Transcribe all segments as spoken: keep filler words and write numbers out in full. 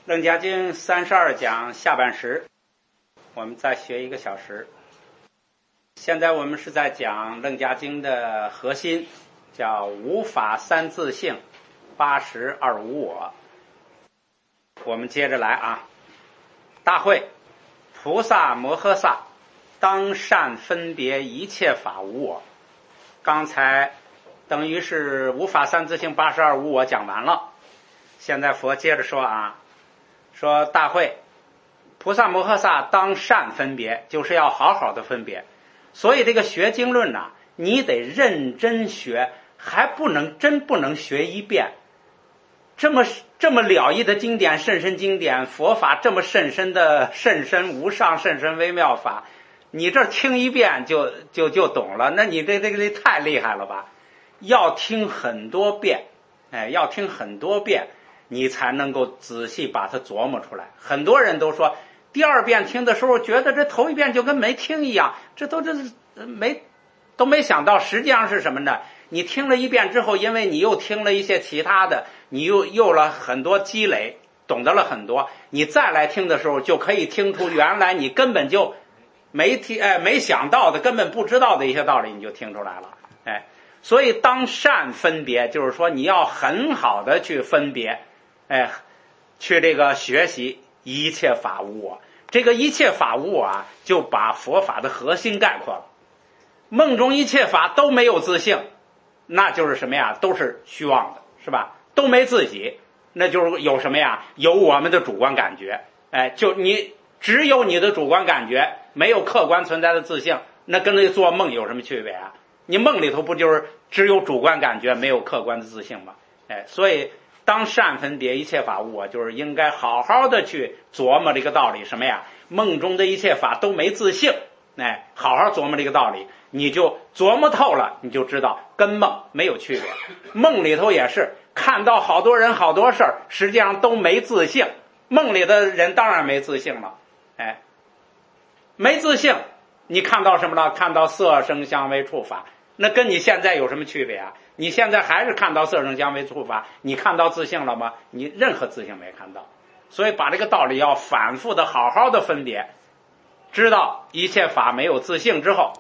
楞伽经三十二讲下半时，我们再学一个小时。现在我们是在讲楞伽经的核心，叫无法三自性，八十二无我。我们接着来啊。大会，菩萨摩诃萨当善分别一切法无我。刚才等于是无法三自性八十二无我讲完了，现在佛接着说啊，说大会，菩萨摩诃萨当善分别，就是要好好的分别。所以这个学经论呐、啊，你得认真学，还不能真不能学一遍。这么这么了义的经典，甚深经典，佛法这么甚深的甚深无上甚深微妙法，你这听一遍就就就懂了，那你这这个太厉害了吧？要听很多遍，哎，要听很多遍，你才能够仔细把它琢磨出来。很多人都说，第二遍听的时候，觉得这头一遍就跟没听一样，这都这没都没想到，实际上是什么呢？你听了一遍之后，因为你又听了一些其他的，你又有了很多积累，懂得了很多，你再来听的时候，就可以听出原来你根本就没听哎没想到的，根本不知道的一些道理，你就听出来了。哎，所以当善分别，就是说你要很好的去分别，哎，去这个学习一切法无我。这个一切法无我啊，就把佛法的核心概括了。梦中一切法都没有自性，那就是什么呀？都是虚妄的，是吧？都没自己，那就是有什么呀？有我们的主观感觉。哎，就你只有你的主观感觉，没有客观存在的自性，那跟那做梦有什么区别啊？你梦里头不就是只有主观感觉，没有客观的自性吗？哎，所以当善分别一切法无我，就是应该好好的去琢磨这个道理。什么呀？梦中的一切法都没自性，哎，好好琢磨这个道理，你就琢磨透了，你就知道跟梦没有区别。梦里头也是看到好多人好多事儿，实际上都没自性。梦里的人当然没自性了，哎，没自性，你看到什么了？看到色声香味触法，那跟你现在有什么区别啊？你现在还是看到色声香味触法，你看到自性了吗？你任何自性没看到。所以把这个道理要反复的好好的分别，知道一切法没有自性之后，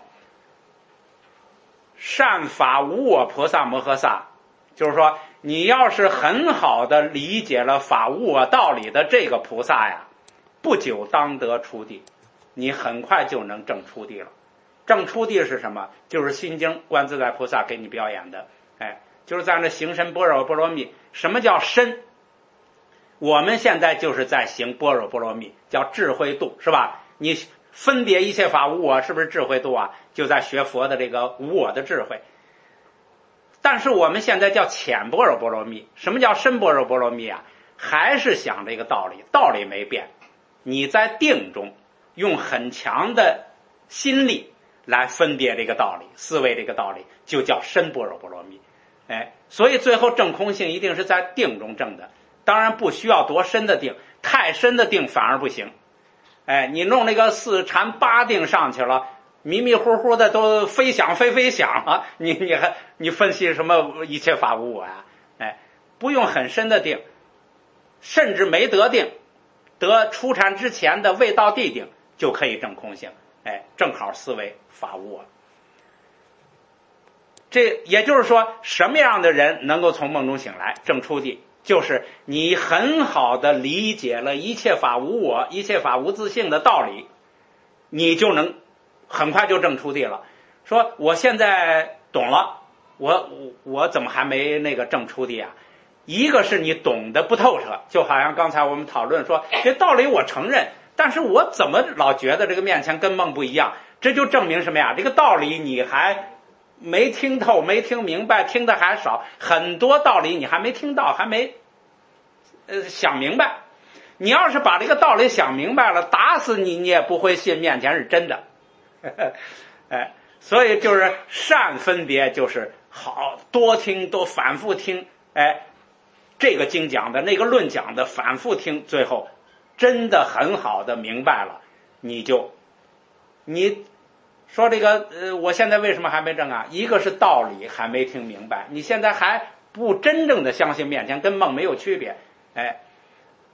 善法无我菩萨摩诃萨，就是说你要是很好的理解了法无我道理的这个菩萨呀，不久当得出地，你很快就能证出地了。证出地是什么？就是心经观自在菩萨给你表演的，哎，就是在那行深般若波罗蜜。什么叫深？我们现在就是在行般若波罗蜜，叫智慧度，是吧？你分别一切法无我，是不是智慧度啊？就在学佛的这个无我的智慧。但是我们现在叫浅般若波罗蜜。什么叫深般若波罗蜜啊？还是想这个道理，道理没变。你在定中用很强的心力来分别这个道理，思维这个道理，就叫深般若波罗蜜。哎，所以最后证空性一定是在定中证的。当然不需要多深的定，太深的定反而不行。哎，你弄那个四禅八定上去了，迷迷糊糊的都非想非非想了，你你还你分析什么一切法无我啊？哎，不用很深的定，甚至没得定，得出禅之前的未到地定就可以证空性。哎，正好思维法无我。这也就是说，什么样的人能够从梦中醒来证出地？就是你很好的理解了一切法无我，一切法无自性的道理，你就能很快就证出地了。说我现在懂了，我我我怎么还没那个证出地啊？一个是你懂得不透彻，就好像刚才我们讨论说，这道理我承认，但是我怎么老觉得这个面前跟梦不一样？这就证明什么呀？这个道理你还没听透，没听明白，听的还少，很多道理你还没听到，还没呃想明白。你要是把这个道理想明白了，打死你你也不会信面前是真的。哎，所以就是善分别，就是好多听，多反复听。哎，这个经讲的，那个论讲的，反复听，最后真的很好的明白了，你就你。说这个呃，我现在为什么还没证啊？一个是道理还没听明白，你现在还不真正的相信面前跟梦没有区别，哎，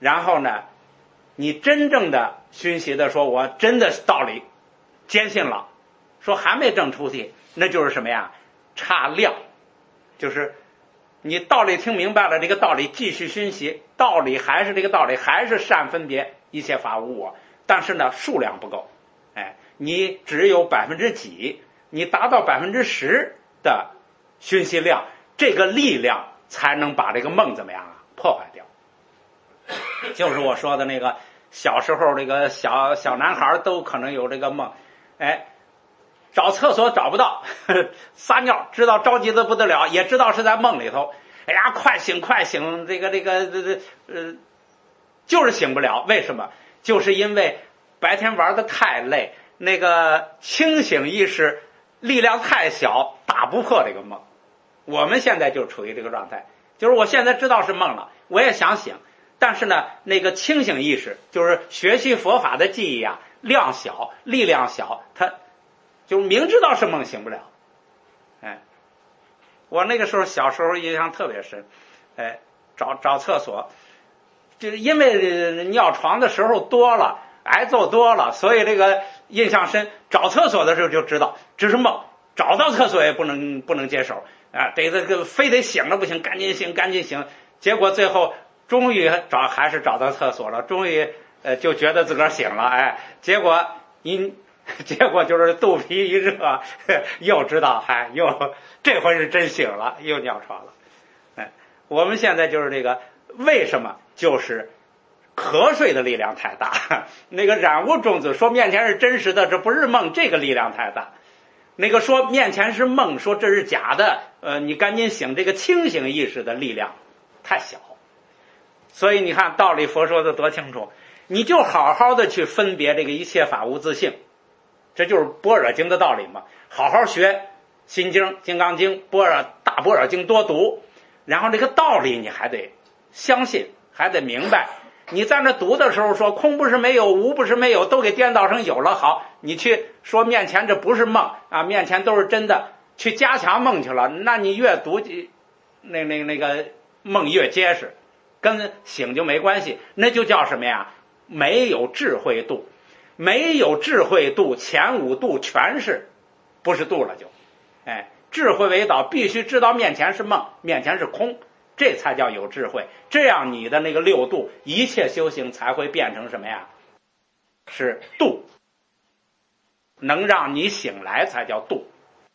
然后呢，你真正的熏习的说，我真的道理坚信了，说还没证出题，那就是什么呀？差量，就是你道理听明白了，这个道理继续熏习，道理还是这个道理，还是善分别一切法无我，但是呢数量不够，哎，你只有百分之几，你达到百分之十的熏习量，这个力量才能把这个梦怎么样啊破坏掉。就是我说的那个小时候这个小小男孩都可能有这个梦，哎，找厕所找不到，呵呵撒尿，知道着急的不得了，也知道是在梦里头，哎呀，快醒快醒，这个这个这这呃，就是醒不了。为什么？就是因为白天玩的太累，那个清醒意识力量太小，打不破这个梦。我们现在就处于这个状态，就是我现在知道是梦了，我也想醒，但是呢，那个清醒意识就是学习佛法的记忆啊，量小，力量小，它就明知道是梦醒不了。哎，我那个时候小时候印象特别深，哎，找找厕所，就是因为尿床的时候多了，挨揍多了，所以这个印象深。找厕所的时候就知道这是梦，找到厕所也不能不能接手啊，这个这个非得醒了不行，赶紧醒赶紧醒。结果最后终于找还是找到厕所了，终于呃就觉得自个儿醒了，哎，结果一结果就是肚皮一热，又知道嗨，又这回是真醒了，又尿床了。哎，我们现在就是这个，为什么？就是瞌睡的力量太大。那个染污种子说面前是真实的，这不是梦，这个力量太大。那个说面前是梦，说这是假的，呃，你赶紧醒，这个清醒意识的力量太小。所以你看道理佛说的多清楚，你就好好的去分别这个一切法无自性，这就是般若经的道理嘛。好好学心经、金刚经、般若大般若经多读，然后这个道理你还得相信，还得明白。你在那读的时候说空不是没有，无不是没有，都给颠倒成有了，好，你去说面前这不是梦啊，面前都是真的，去加强梦去了，那你越读那那那个梦越结实，跟醒就没关系。那就叫什么呀？没有智慧度，没有智慧度，前五度全是不是度了就，哎，智慧为导，必须知道面前是梦，面前是空，这才叫有智慧。这样你的那个六度，一切修行才会变成什么呀？是度，能让你醒来才叫度。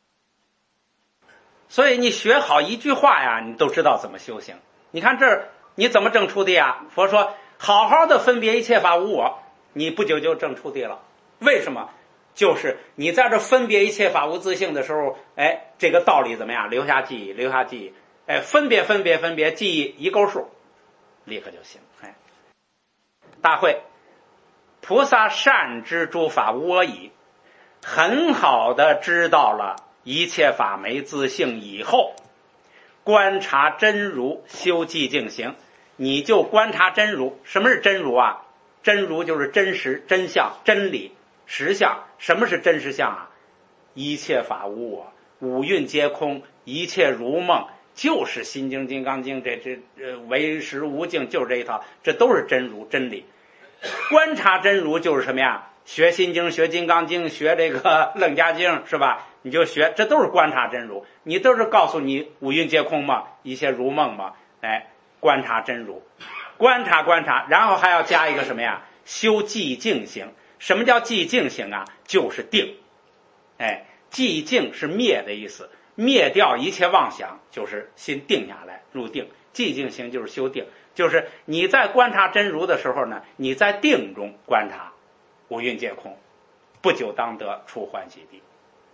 所以你学好一句话呀，你都知道怎么修行。你看这儿你怎么证出地啊？佛说好好的分别一切法无我，你不久就证出地了。为什么？就是你在这分别一切法无自性的时候，哎，这个道理怎么样？留下记忆，留下记忆，哎，分别分别分别，记忆一勾数，立刻就行。哎，大会，菩萨善知诸法无我矣，很好的知道了一切法没自性以后，观察真如，修寂静行。你就观察真如。什么是真如啊？真如就是真实、真相、真理、实相。什么是真实相啊？一切法无我，五蕴皆空，一切如梦，就是心经、金刚经，这这呃唯识无境，就是这一套，这都是真如真理。观察真如就是什么呀？学心经、学金刚经、学这个楞伽经，是吧？你就学，这都是观察真如。你都是告诉你五蕴皆空嘛，一切如梦嘛，哎，观察真如，观察观察，然后还要加一个什么呀？修寂静行。什么叫寂静行啊？就是定。哎，寂静是灭的意思，灭掉一切妄想，就是心定下来入定。寂静行就是修定，就是你在观察真如的时候呢，你在定中观察五蕴皆空，不久当得出欢喜地。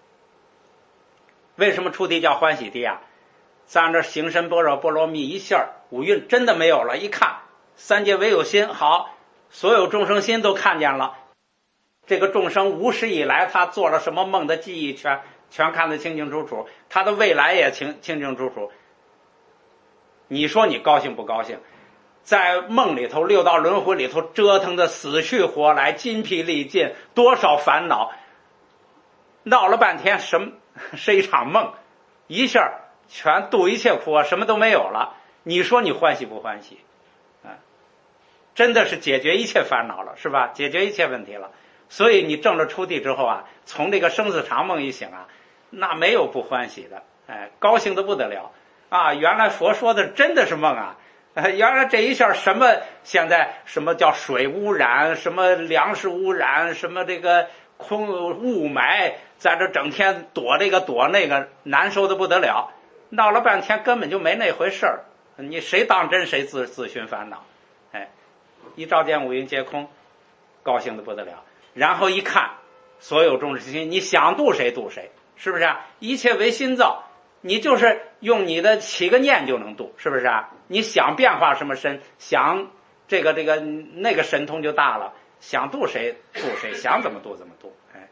为什么出地叫欢喜地啊？咱这行深般若波罗蜜一下，五蕴真的没有了，一看三界唯有心，好，所有众生心都看见了。这个众生无始以来他做了什么梦的记忆全全看得清清楚楚，他的未来也清清清楚楚。你说你高兴不高兴？在梦里头六道轮回里头折腾的死去活来，筋疲力尽，多少烦恼，闹了半天什么是一场梦，一下全度一切苦啊，什么都没有了。你说你欢喜不欢喜啊？ 真的是解决一切烦恼了，是吧？解决一切问题了。所以你证了出地之后啊，从这个生死长梦一醒啊，那没有不欢喜的，哎，高兴的不得了啊！原来佛说的真的是梦啊！呃，原来这一下什么现在什么叫水污染，什么粮食污染，什么这个空雾霾，在这整天躲这个躲那个，难受的不得了。闹了半天根本就没那回事儿，你谁当真谁自自寻烦恼。哎，一照见五蕴皆空，高兴的不得了。然后一看，所有众生心，你想度谁度谁，是不是啊？一切为心造，你就是用你的起个念就能度，是不是啊？你想变化什么身，想这个这个那个神通就大了，想度谁度谁，想怎么度怎么度。哎，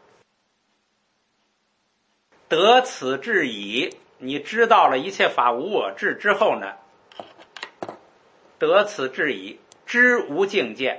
得此智矣，你知道了一切法无我智之后呢，得此智矣，知无境界。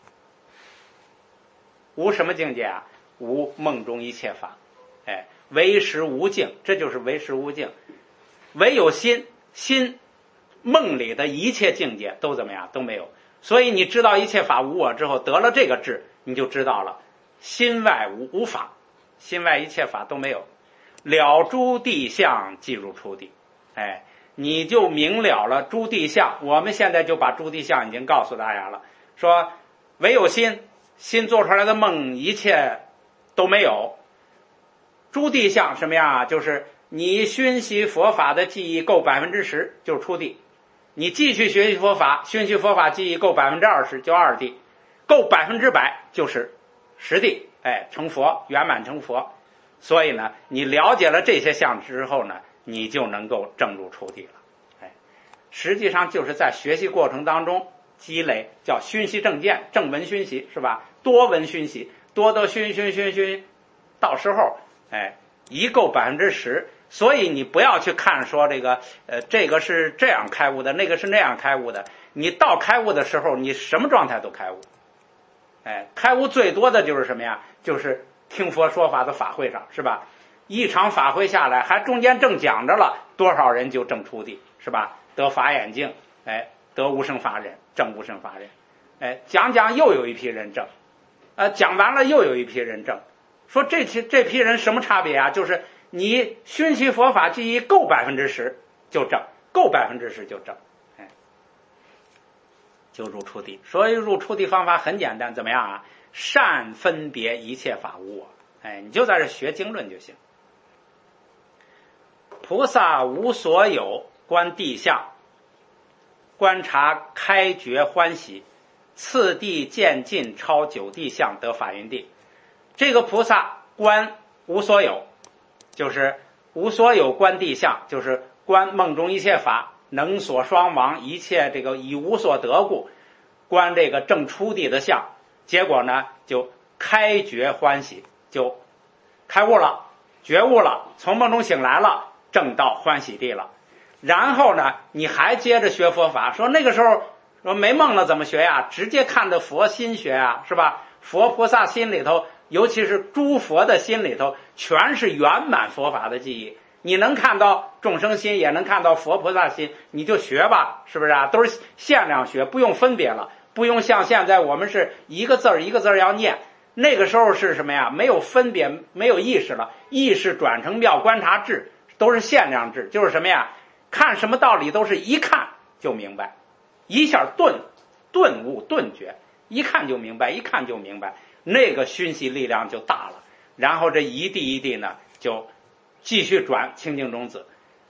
无什么境界啊？无梦中一切法，哎，唯识无境，这就是唯识无境。唯有心，心梦里的一切境界都怎么样？都没有。所以你知道一切法无我之后，得了这个智，你就知道了心外无无法，心外一切法都没有。了诸地相，即入出地，哎，你就明了了诸地相。我们现在就把诸地相已经告诉大家了，说唯有心。心做出来的梦一切都没有。诸地相什么样？就是你熏习佛法的记忆够百分之十，就是初地；你继续学习佛法，熏习佛法记忆够百分之二十，就二地；够百分之百就是十地。哎，成佛，圆满成佛。所以呢，你了解了这些相之后呢，你就能够证入初地了。哎，实际上就是在学习过程当中。积累叫熏习正见，正文熏习是吧？多文熏习，多多熏熏熏熏，到时候哎，一够百分之十。所以你不要去看说这个呃，这个是这样开悟的，那个是那样开悟的。你到开悟的时候，你什么状态都开悟。哎，开悟最多的就是什么呀？就是听佛说法的法会上，是吧？一场法会下来，还中间正讲着了，多少人就证出地，是吧？得法眼净，哎。得无生法忍，证无生法忍，哎，讲讲又有一批人证，呃，讲完了又有一批人证，说这批这批人什么差别啊？就是你熏习佛法记忆够百分之十就证，够百分之十就证，哎，就入初地。所以入初地方法很简单，怎么样啊？善分别一切法无我，哎，你就在这学经论就行。菩萨无所有，观地相。观察开觉欢喜，次第渐进超九地相得法云地。这个菩萨观无所有，就是无所有观地相，就是观梦中一切法，能所双亡，一切这个以无所得故，观这个正出地的相。结果呢，就开觉欢喜，就开悟了，觉悟了，从梦中醒来了，正到欢喜地了。然后呢，你还接着学佛法，说那个时候说没梦了怎么学呀？直接看着佛心学啊，是吧？佛菩萨心里头，尤其是诸佛的心里头，全是圆满佛法的记忆。你能看到众生心，也能看到佛菩萨心，你就学吧，是不是啊？都是限量学，不用分别了，不用像现在我们是一个字儿一个字儿要念。那个时候是什么呀？没有分别，没有意识了，意识转成妙观察智，都是限量智，就是什么呀？看什么道理都是一看就明白，一下顿顿悟顿觉，一看就明白，一看就明白，那个熏习力量就大了。然后这一地一地呢，就继续转清净种子。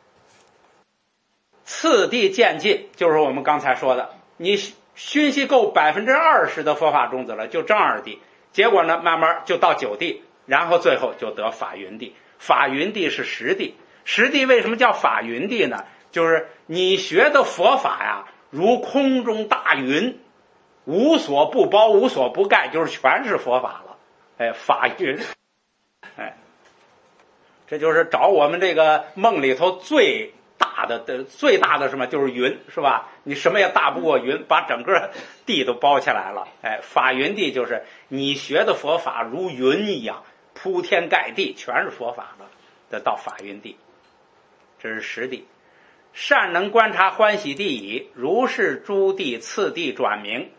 次第渐进，就是我们刚才说的，你熏习够百分之二十的佛法种子了，就正二地。结果呢，慢慢就到九地，然后最后就得法云地。法云地是十地。十地为什么叫法云地呢？就是你学的佛法呀，如空中大云，无所不包，无所不盖，就是全是佛法了。哎，法云，哎，这就是找我们这个梦里头最大的的最大的什么，就是云，是吧？你什么也大不过云，把整个地都包起来了。哎，法云地就是你学的佛法如云一样，铺天盖地，全是佛法了，得到法云地。这是十地。善能观察欢喜地矣，如是诸地次第转明，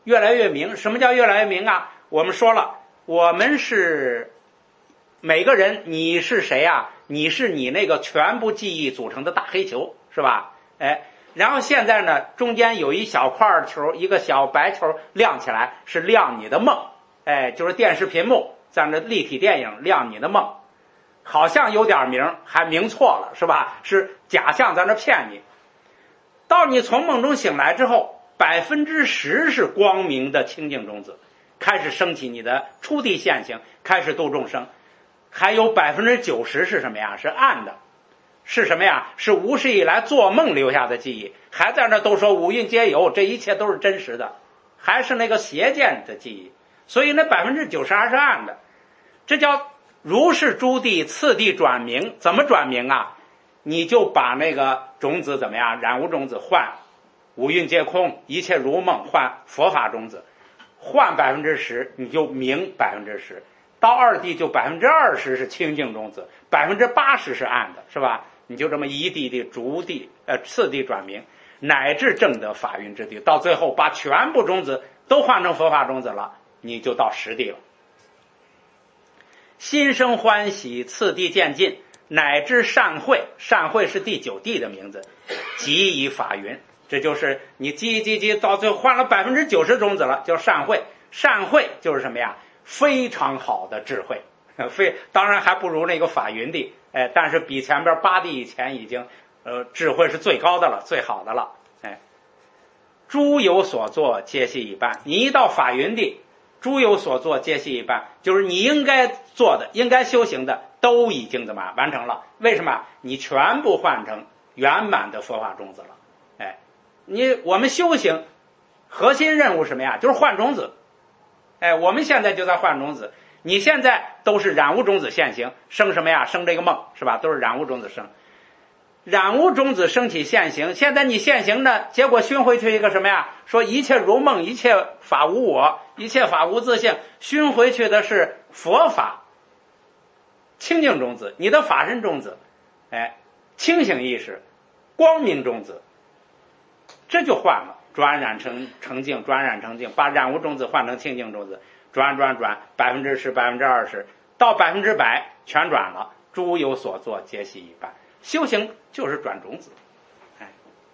越来越明。什么叫越来越明啊？我们说了，我们是每个人，你是谁啊？你是你那个全部记忆组成的大黑球，是吧？哎，然后现在呢，中间有一小块球，一个小白球亮起来，是亮你的梦。哎，就是电视屏幕在那立体电影亮你的梦，好像有点明，还明错了，是吧？是假象在那骗你。到你从梦中醒来之后，百分之十是光明的清净种子，开始升起你的初地现行，开始度众生。还有百分之九十是什么呀？是暗的，是什么呀？是无始以来做梦留下的记忆，还在那都说五蕴皆有，这一切都是真实的，还是那个邪见的记忆。所以那百分之九十还是暗的，这叫如是诸地次第转明。怎么转明啊？你就把那个种子怎么样？染污种子换五蕴皆空，一切如梦，换佛法种子，换百分之十，你就明百分之十。到二地就百分之二十是清净种子，百分之八十是暗的，是吧？你就这么一地地逐地呃次第转明，乃至正得法云之地，到最后把全部种子都换成佛法种子了，你就到十地了。心生欢喜，次第渐进，乃至善慧。善慧是第九地的名字，即以法云。这就是你积积积到最后换了百分之九十种子了，叫善慧。善慧就是什么呀？非常好的智慧，非当然还不如那个法云地，哎，但是比前边八地以前已经呃智慧是最高的了，最好的了，哎。诸有所作，皆悉已办。你一到法云地，诸有所作，皆悉已办，就是你应该做的、应该修行的，都已经怎么完成了？为什么？你全部换成圆满的佛法种子了，哎，你我们修行核心任务什么呀？就是换种子。哎，我们现在就在换种子，你现在都是染污种子现行，生什么呀？生这个梦，是吧？都是染污种子生，染污种子升起现行。现在你现行的结果熏回去一个什么呀？说一切如梦，一切法无我，一切法无自性，熏回去的是佛法清净种子，你的法身种子，哎，清醒意识，光明种子，这就换了。转染成成净，转染成净，把染污种子换成清净种子，转转转，百分之十，百分之二十，到百分之百全转了。诸有所作，皆悉已办。修行就是转种子，哎，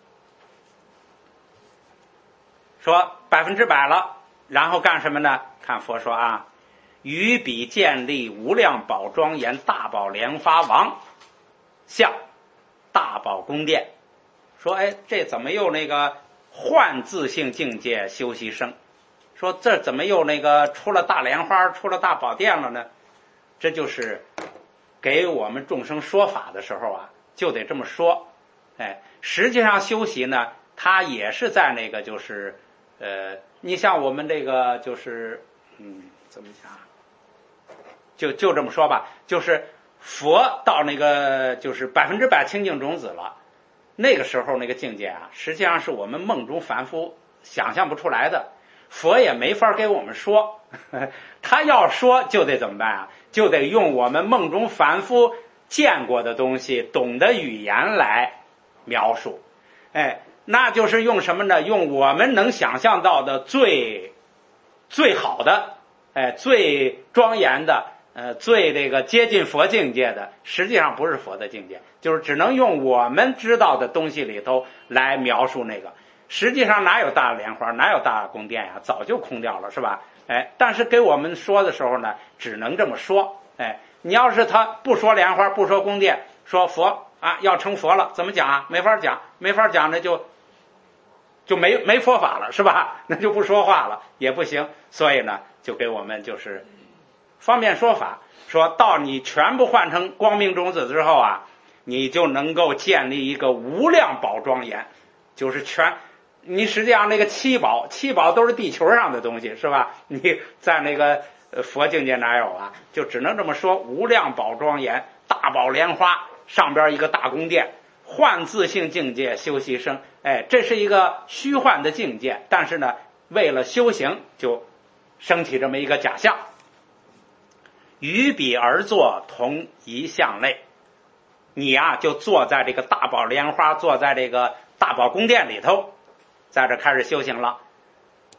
说百分之百了，然后干什么呢？看佛说啊，于彼建立无量宝庄严大宝莲花王像大宝宫殿。说哎，这怎么又那个换自性境界修习生？说这怎么又那个出了大莲花，出了大宝殿了呢？这就是给我们众生说法的时候啊，就得这么说。哎，实际上修习呢，它也是在那个就是呃，你像我们这个就是嗯，怎么讲？就就这么说吧，就是佛到那个就是百分之百清净种子了。那个时候那个境界啊，实际上是我们梦中凡夫想象不出来的，佛也没法给我们说，他要说就得怎么办啊？就得用我们梦中凡夫见过的东西、懂的语言来描述。哎，那就是用什么呢？用我们能想象到的最最好的，哎，最庄严的。呃，最这个接近佛境界的，实际上不是佛的境界，就是只能用我们知道的东西里头来描述那个。实际上哪有大莲花，哪有大宫殿呀？早就空掉了，是吧？哎，但是给我们说的时候呢，只能这么说。哎，你要是他不说莲花，不说宫殿，说佛啊要成佛了，怎么讲啊？没法讲，没法讲，那就就没没佛法了，是吧？那就不说话了，也不行。所以呢，就给我们就是方便说法，说到你全部换成光明种子之后啊，你就能够建立一个无量宝庄严，就是全，你实际上那个七宝，七宝都是地球上的东西，是吧？你在那个佛境界哪有啊？就只能这么说，无量宝庄严，大宝莲花，上边一个大宫殿，幻自性境界修习生，哎，这是一个虚幻的境界，但是呢，为了修行就升起这么一个假象。于彼而坐，同一相类。你啊，就坐在这个大宝莲花，坐在这个大宝宫殿里头，在这开始修行了。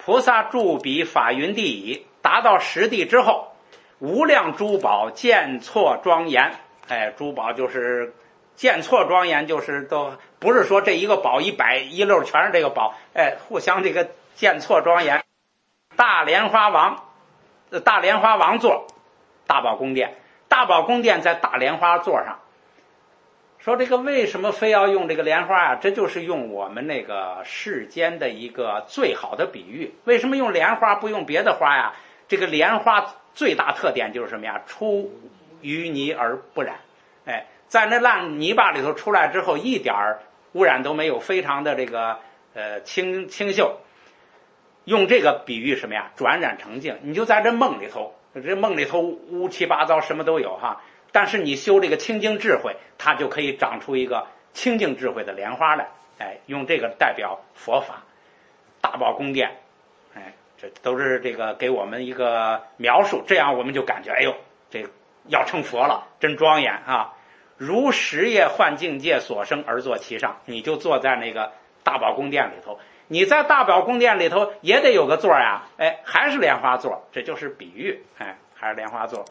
菩萨住彼法云地矣，达到实地之后，无量珠宝见错庄严。哎，珠宝就是见错庄严，就是都不是说这一个宝一百一溜全是这个宝，哎，互相这个见错庄严。大莲花王，大莲花王座，大宝宫殿，大宝宫殿在大莲花座上。说这个为什么非要用这个莲花啊？这就是用我们那个世间的一个最好的比喻。为什么用莲花不用别的花呀？这个莲花最大特点就是什么呀？出淤泥而不染。哎，在那烂泥巴里头出来之后，一点污染都没有，非常的这个呃清清秀。用这个比喻什么呀？转染成净。你就在这梦里头，这梦里头乌七八糟什么都有哈。但是你修这个清净智慧，它就可以长出一个清净智慧的莲花来。哎，用这个代表佛法。大宝宫殿，哎，这都是这个给我们一个描述，这样我们就感觉，哎呦，这要成佛了，真庄严啊！如十叶幻境界所生而坐其上，你就坐在那个大宝宫殿里头。你在大宝宫殿里头也得有个座呀，哎，还是莲花座，这就是比喻，哎，还是莲花座。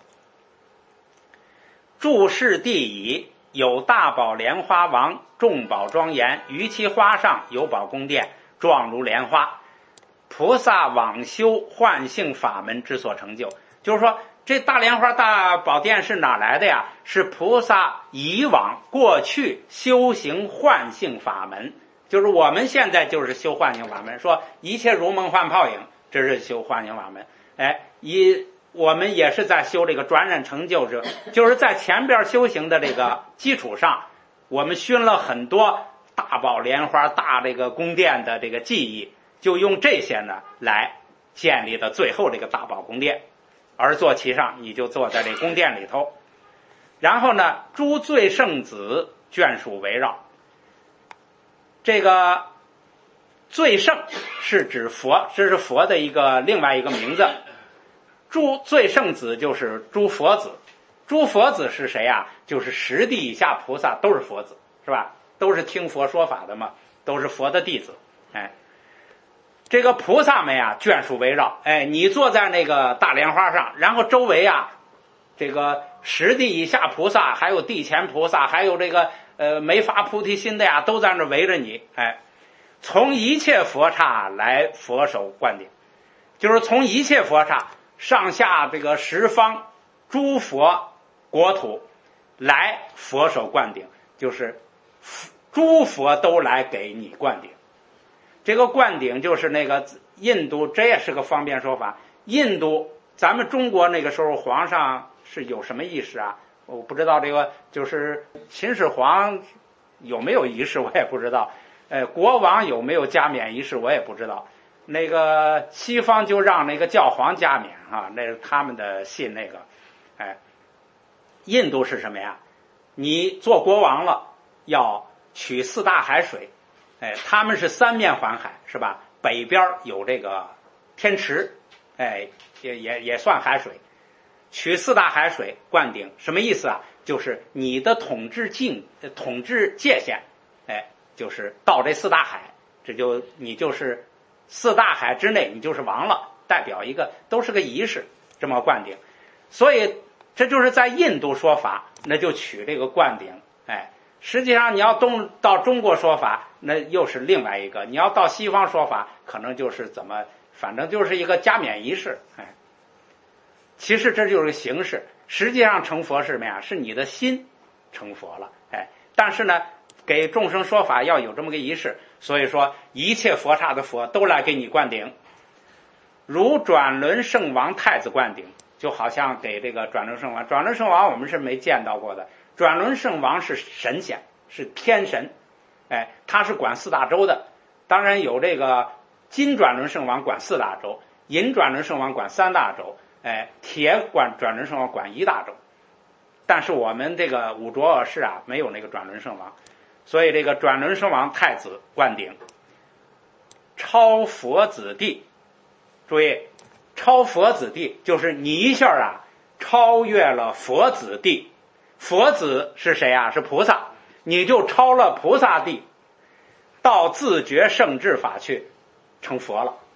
住世地矣，有大宝莲花王，众宝庄严，于其花上有宝宫殿，状如莲花。菩萨往修幻性法门之所成就，就是说这大莲花大宝殿是哪来的呀？是菩萨以往过去修行幻性法门，就是我们现在就是修幻性法门，说一切如梦幻泡影，这是修幻性法门。哎，一我们也是在修这个转染成就者，就是在前边修行的这个基础上，我们熏了很多大宝莲花大这个宫殿的这个技艺，就用这些呢来建立的最后这个大宝宫殿。而坐其上，你就坐在这宫殿里头。然后呢，诸最圣子眷属围绕。这个最圣是指佛，这是佛的一个另外一个名字。诸最圣子就是诸佛子。诸佛子是谁啊？就是十地以下菩萨都是佛子，是吧？都是听佛说法的嘛，都是佛的弟子。哎，这个菩萨们呀，眷属围绕。哎，你坐在那个大莲花上，然后周围啊，这个十地以下菩萨，还有地前菩萨，还有这个呃没发菩提心的呀，都在那围着你。哎，从一切佛刹来佛手灌顶，就是从一切佛刹上下这个十方诸佛国土来佛手灌顶，就是诸佛都来给你灌顶。这个灌顶就是那个印度，这也是个方便说法。印度，咱们中国那个时候皇上是有什么仪式啊？我不知道，这个就是秦始皇有没有仪式我也不知道，呃，国王有没有加冕仪式我也不知道。那个西方就让那个教皇加冕啊，那是他们的信那个。哎，印度是什么呀？你做国王了，要取四大海水。哎，他们是三面环海，是吧？北边有这个天池，哎，也也也算海水。取四大海水灌顶，什么意思啊？就是你的统治境、统治界限，哎，就是到这四大海，这就你就是四大海之内，你就是王了，代表一个都是个仪式，这么灌顶。所以这就是在印度说法，那就取这个灌顶，哎。实际上你要东到中国说法，那又是另外一个。你要到西方说法，可能就是怎么，反正就是一个加冕仪式。哎，其实这就是形式，实际上成佛是什么呀？是你的心成佛了。哎，但是呢，给众生说法要有这么个仪式，所以说一切佛刹的佛都来给你灌顶，如转轮圣王太子灌顶，就好像给这个转轮圣王。转轮圣王我们是没见到过的。转轮圣王是神仙，是天神，哎，他是管四大洲的。当然有这个金转轮圣王管四大洲，银转轮圣王管三大洲，哎，铁管转轮圣王管一大洲。但是我们这个五浊恶世啊，没有那个转轮圣王，所以这个转轮圣王太子灌顶，超佛子地。注意，超佛子地就是你一下啊，超越了佛子地。佛子是谁啊？是菩萨，你就超了菩萨地，到自觉圣智法去成佛了。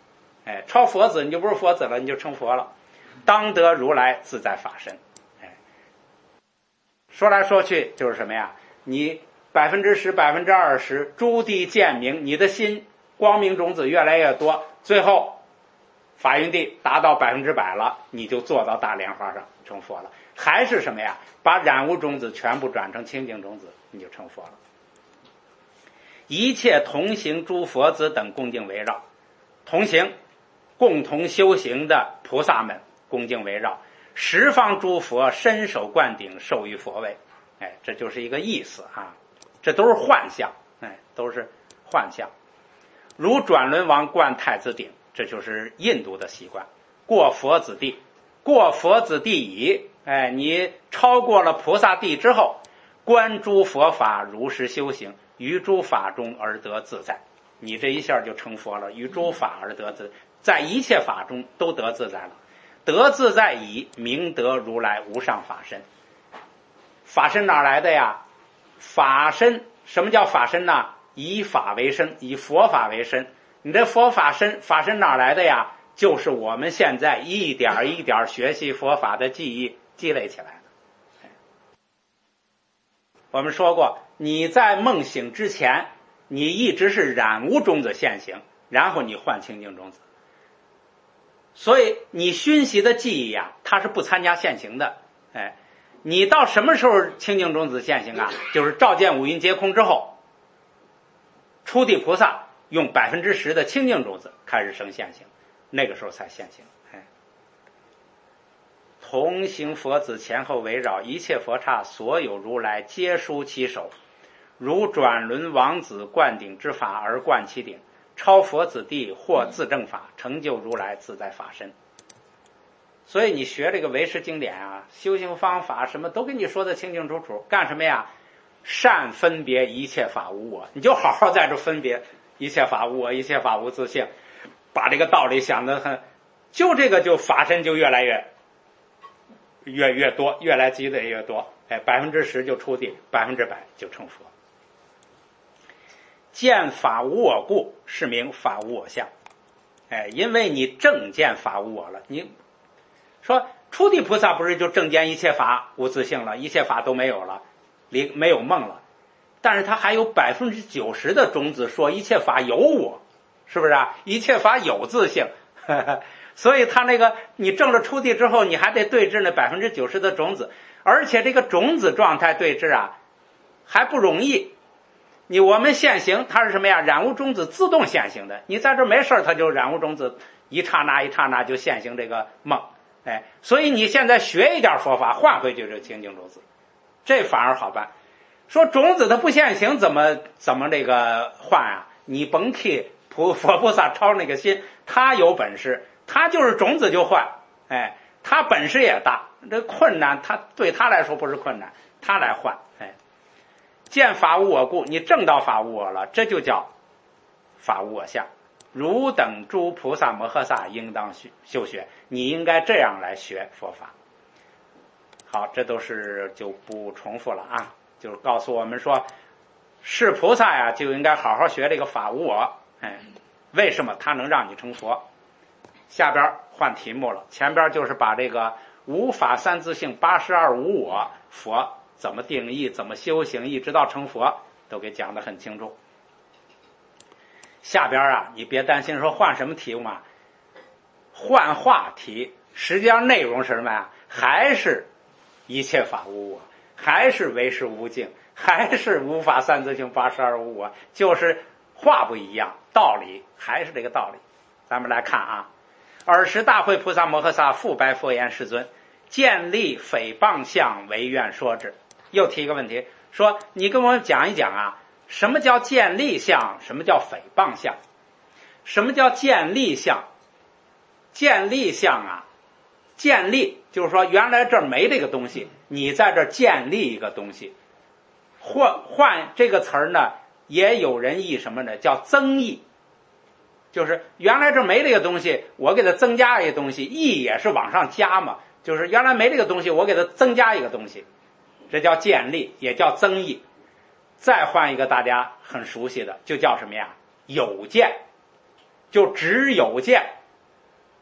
哎，超佛子你就不是佛子了，你就成佛了，当得如来自在法身。哎，说来说去就是什么呀？你百分之十、百分之二十诸地见明，你的心光明种子越来越多，最后法云地达到百分之百了，你就坐到大莲花上成佛了。还是什么呀？把染污种子全部转成清净种子，你就成佛了。一切同行诸佛子等恭敬围绕，同行共同修行的菩萨们恭敬围绕，十方诸佛伸手灌顶，授予佛位。哎，这就是一个意思啊，这都是幻象，哎，都是幻象。如转轮王灌太子顶，这就是印度的习惯。过佛子地，过佛子地矣，哎，你超过了菩萨地之后，观诸佛法如实修行，于诸法中而得自在。你这一下就成佛了，于诸法而得自在，在一切法中都得自在了。得自在矣，明得如来无上法身。法身哪来的呀？法身，什么叫法身呢？以法为身，以佛法为身。你这佛法身，法身哪来的呀？就是我们现在一点一点学习佛法的记忆积累起来的。我们说过，你在梦醒之前，你一直是染污种子现行，然后你换清净种子。所以你熏习的记忆啊，它是不参加现行的。哎，你到什么时候清净种子现行啊？就是照见五蕴皆空之后，初地菩萨用百分之十的清净种子开始生现行，那个时候才现行。哎，同行佛子前后围绕，一切佛刹所有如来皆殊其手，如转轮王子灌顶之法而灌其顶，超佛子地或自证法，成就如来自在法身。所以你学这个唯识经典啊，修行方法什么都跟你说的清清楚楚。干什么呀？善分别一切法无我，你就好好在这分别一切法无我，一切法无自性，把这个道理想得很，就这个就法身就越来越越越多，越来积累越多。哎，百分之十就出地，百分之百就成佛。见法无我故，是名法无我相。哎，因为你正见法无我了。你说初地菩萨不是就正见一切法无自性了，一切法都没有了，离没有梦了，但是他还有百分之九十的种子说一切法有我，是不是啊？一切法有自性，呵呵，所以他那个你证了初地之后，你还得对治那百分之九十的种子，而且这个种子状态对治啊还不容易。你我们现行它是什么呀？染污种子自动现行的，你在这没事它就染污种子一刹那一刹那就现行这个梦。哎，所以你现在学一点佛法，换回去这清净种子，这反而好办。说种子它不现行，怎么怎么这个换啊？你甭替菩佛菩萨抄那个心，他有本事，他就是种子就换。哎，他本事也大，这困难他对他来说不是困难，他来换。哎，见法无我故，你证到法无我了，这就叫法无我相。汝等诸菩萨摩诃萨应当修学，你应该这样来学佛法。好，这都是就不重复了啊，就是告诉我们说，是菩萨呀就应该好好学这个法无我。哎，为什么它能让你成佛？下边换题目了，前边就是把这个无法三自性八十二无我佛怎么定义，怎么修行，一直到成佛都给讲得很清楚。下边啊，你别担心说换什么题目啊，换话题，实际上内容是什么呀？还是一切法无我，还是唯识无境，还是无法三自性八十二无我，就是话不一样，道理还是这个道理。咱们来看啊，尔时大会菩萨摩诃萨复白佛言：世尊，见利诽谤相唯愿说之。又提一个问题，说你跟我讲一讲啊，什么叫见利相？什么叫诽谤相？什么叫见利相？见利相啊，见利就是说原来这儿没这个东西，你在这儿建立一个东西。换换这个词儿呢，也有人译什么呢？叫增益，就是原来这没这个东西，我给它增加一个东西，益也是往上加嘛，就是原来没这个东西，我给它增加一个东西，这叫建立，也叫增益。再换一个大家很熟悉的，就叫什么呀？有见，就只有见。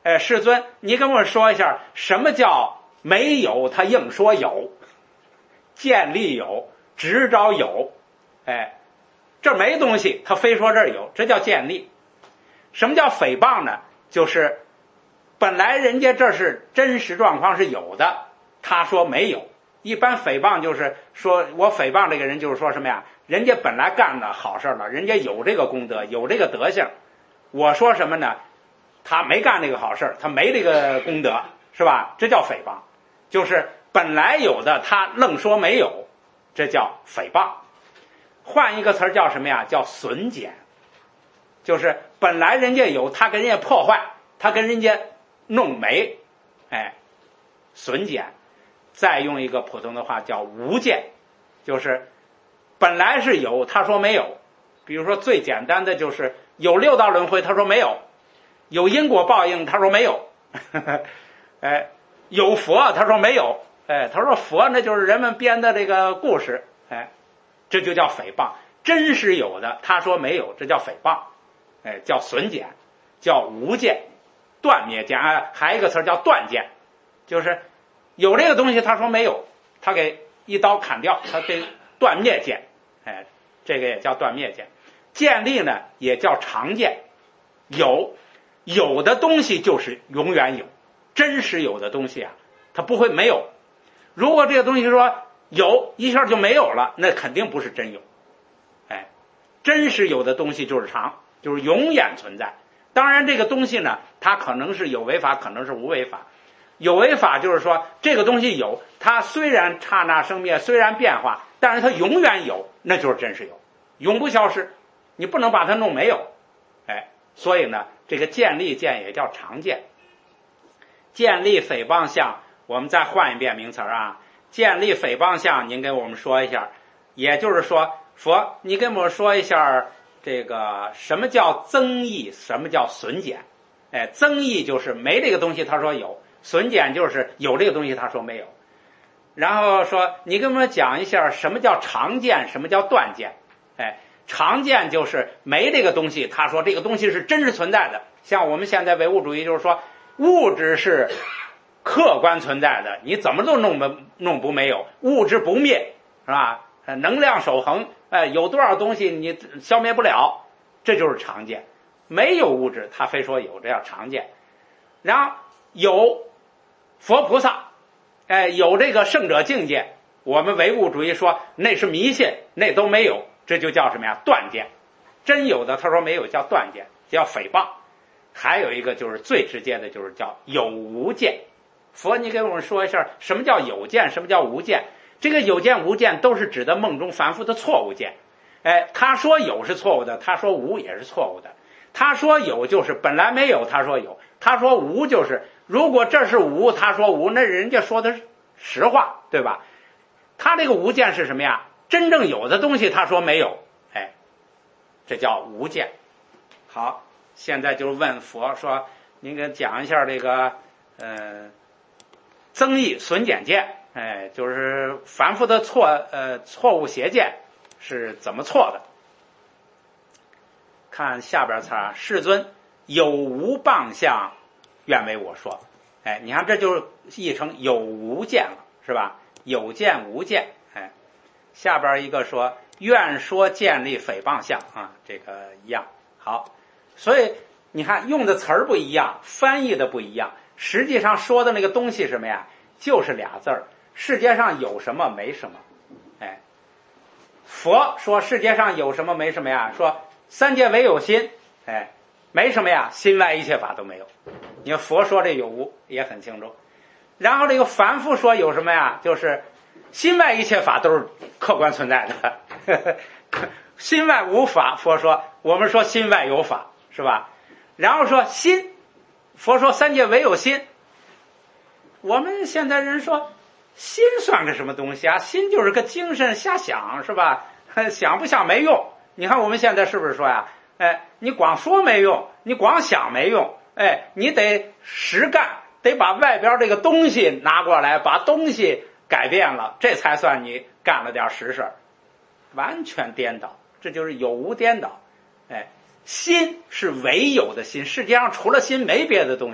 哎，世尊，你跟我说一下，什么叫没有？他硬说有，见立有，执着有，哎，这没东西，他非说这儿有，这叫见立。什么叫诽谤呢？就是本来人家这是真实状况是有的，他说没有。一般诽谤就是说我诽谤这个人，就是说什么呀？人家本来干的好事了，人家有这个功德，有这个德行。我说什么呢？他没干这个好事，他没这个功德，是吧？这叫诽谤，就是本来有的他愣说没有，这叫诽谤。换一个词儿叫什么呀？叫损减，就是本来人家有，他跟人家破坏，他跟人家弄没，哎，损减。再用一个普通的话叫无间，就是本来是有，他说没有。比如说最简单的就是有六道轮回，他说没有；有因果报应，他说没有。哎，有佛，他说没有。哎，他说佛那就是人们编的这个故事。哎，这就叫诽谤。真实有的，他说没有，这叫诽谤。哎，叫损减，叫无间，断灭见。哎，还有一个词叫断见，就是有这个东西，他说没有，他给一刀砍掉，他给断灭见。哎，这个也叫断灭见。见立呢，也叫常见。有有的东西就是永远有，真实有的东西啊，它不会没有。如果这个东西说有一下就没有了，那肯定不是真有。哎，真实有的东西就是常，就是永远存在。当然，这个东西呢，它可能是有为法，可能是无为法。有为法就是说，这个东西有，它虽然刹那生灭，虽然变化，但是它永远有，那就是真实有，永不消失。你不能把它弄没有。哎，所以呢，这个见立见也叫常见。见立诽谤相，我们再换一遍名词啊。见立诽谤相，您给我们说一下。也就是说，佛，你给我们说一下这个什么叫增益，什么叫损减。哎，增益就是没这个东西，他说有；损减就是有这个东西，他说没有。然后说，你给我们讲一下什么叫常见，什么叫断见。哎，常见就是没这个东西，他说这个东西是真实存在的。像我们现在唯物主义就是说，物质是客观存在的，你怎么都弄不弄不没有，物质不灭，是吧？能量守恒，哎，有多少东西你消灭不了，这就是常见。没有物质，他非说有，这叫常见。然后有佛菩萨，哎，有这个圣者境界，我们唯物主义说那是迷信，那都没有，这就叫什么呀？断见。真有的他说没有，叫断见，叫诽谤。还有一个就是最直接的，就是叫有无见。佛，你给我们说一下什么叫有见，什么叫无见。这个有见无见都是指的梦中凡夫的错误见。哎，他说有是错误的，他说无也是错误的。他说有就是本来没有，他说有；他说无就是如果这是无，他说无，那人家说的是实话，对吧？他这个无见是什么呀？真正有的东西他说没有，哎，这叫无见。好，现在就问佛说，您给讲一下这个呃增益损减见。哎，就是凡夫的错呃错误邪见是怎么错的？看下边词啊，世尊有无谤相，愿为我说。哎，你看这就译成有无见了，是吧？有见无见。哎，下边一个说愿说见立诽谤相啊，这个一样。好，所以你看用的词儿不一样，翻译的不一样，实际上说的那个东西什么呀？就是俩字儿。世界上有什么没什么。哎，佛说世界上有什么没什么呀？说三界唯有心。哎，没什么呀，心外一切法都没有。你看佛说这有无也很清楚。然后这个凡夫说有什么呀？就是心外一切法都是客观存在的。心外无法，佛说我们说心外有法，是吧？然后说心，佛说三界唯有心。我们现在人说心算个什么东西啊？心就是个精神瞎想，是吧？想不想没用。你看我们现在是不是说呀？哎，你光说没用，你光想没用。哎，你得实干，得把外边这个东西拿过来，把东西改变了，这才算你干了点实事。完全颠倒，这就是有无颠倒。哎，心是唯有的心，世界上除了心没别的东西。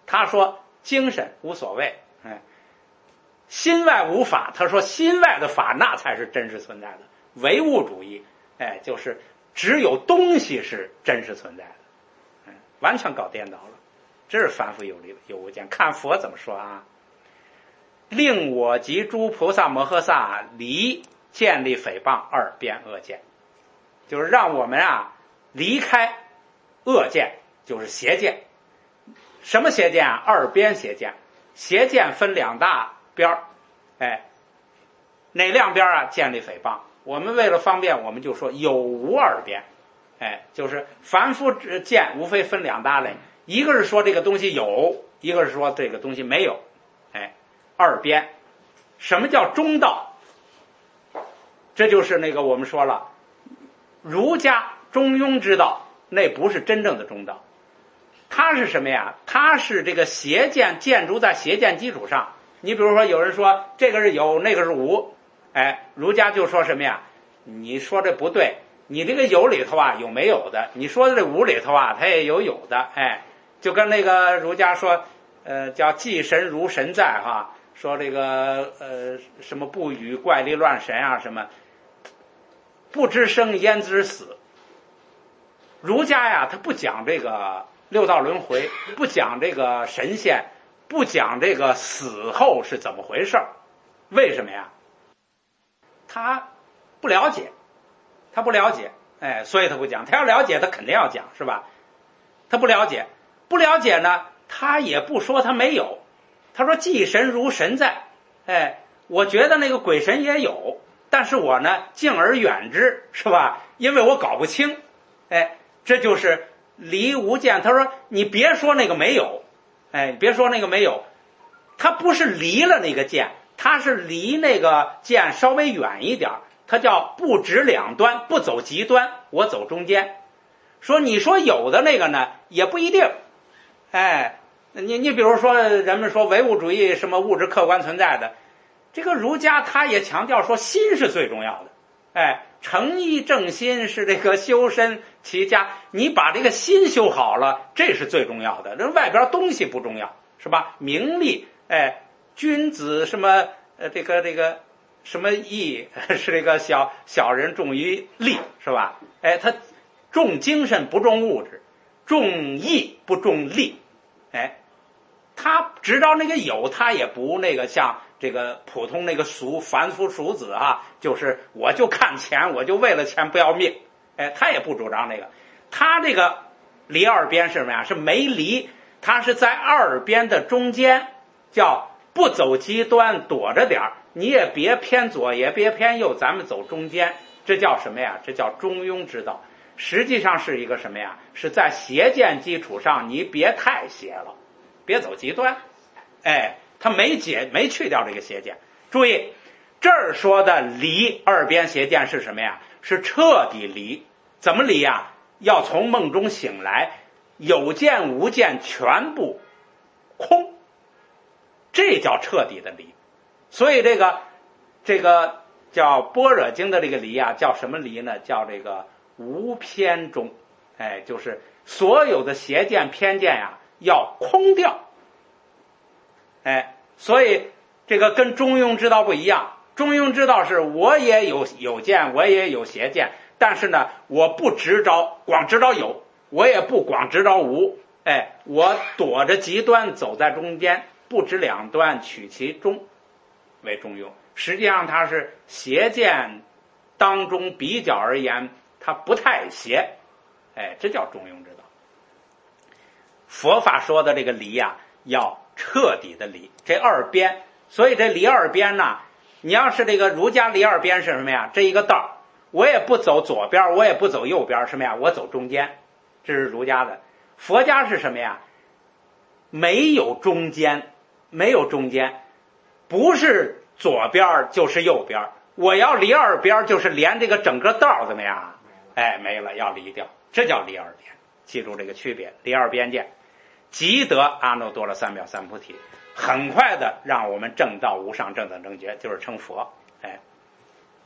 他说精神无所谓，哎，心外无法，他说心外的法那才是真实存在的。唯物主义，哎，就是只有东西是真实存在的，嗯，完全搞颠倒了。这是凡夫有理有物见。看佛怎么说啊？令我及诸菩萨摩诃萨离见力诽谤二边恶见，就是让我们啊离开恶见，就是邪见。什么邪见啊？二边邪见。邪见分两大边儿，哎，哪两边啊？见力诽谤。我们为了方便，我们就说有无二边，哎，就是凡夫见无非分两大类，一个是说这个东西有，一个是说这个东西没有，哎，二边。什么叫中道？这就是那个我们说了，儒家中庸之道，那不是真正的中道。它是什么呀？它是这个邪见建筑在邪见基础上。你比如说有人说这个是有，那个是无，哎，儒家就说什么呀？你说这不对，你这个有里头啊有没有的，你说的这无里头啊它也有有的，哎，就跟那个儒家说，呃，叫祭神如神在哈，说这个呃什么不语怪力乱神啊，什么不知生焉知死。儒家呀，他不讲这个六道轮回，不讲这个神仙，不讲这个死后是怎么回事。为什么呀？他不了解，他不了解，哎，所以他不讲。他要了解，他肯定要讲，是吧？他不了解，不了解呢，他也不说他没有。他说祭神如神在，哎，我觉得那个鬼神也有，但是我呢敬而远之，是吧？因为我搞不清，哎，这就是离无见。他说你别说那个没有，哎，别说那个没有，他不是离了那个见，他是离那个见稍微远一点，他叫不止两端，不走极端，我走中间。说你说有的那个呢也不一定，哎，你你比如说人们说唯物主义什么物质客观存在的，这个儒家他也强调说心是最重要的，哎，诚意正心是这个修身齐家，你把这个心修好了，这是最重要的，这外边东西不重要，是吧？名利，哎，君子什么呃这个这个什么义是这个小小人重于利，是吧？哎，他重精神不重物质，重义不重利，哎，他知道那个有，他也不那个像这个普通那个俗凡夫俗子啊，就是我就看钱，我就为了钱不要命，哎，他也不主张那个。他这个离二边是什么呀？是没离，他是在二边的中间，叫不走极端，躲着点儿，你也别偏左，也别偏右，咱们走中间，这叫什么呀？这叫中庸之道。实际上是一个什么呀？是在邪见基础上，你别太邪了，别走极端，哎，他没解没去掉这个邪见。注意这儿说的离二边邪见是什么呀？是彻底离。怎么离呀？要从梦中醒来，有见无见全部空，这叫彻底的离。所以这个这个叫般若经的这个离啊，叫什么离呢？叫这个无偏中，哎，就是所有的邪见偏见呀要空掉，哎，所以这个跟中庸之道不一样。中庸之道是我也有有见，我也有邪见，但是呢我不执着光执着有，我也不光执着无，哎，我躲着极端走在中间，不执两端，取其中为中庸。实际上它是邪见当中比较而言它不太邪，哎，这叫中庸之道。佛法说的这个离啊，要彻底的离这二边。所以这离二边呢，你要是这个儒家离二边是什么呀？这一个道，我也不走左边，我也不走右边，什么呀？我走中间，这是儒家的。佛家是什么呀？没有中间，没有中间，不是左边就是右边，我要离二边就是连这个整个道怎么样？哎，没了，要离掉，这叫离二边。记住这个区别，离二边见，即得阿耨多罗三藐三菩提，很快的让我们证到无上正等正觉，就是成佛。哎，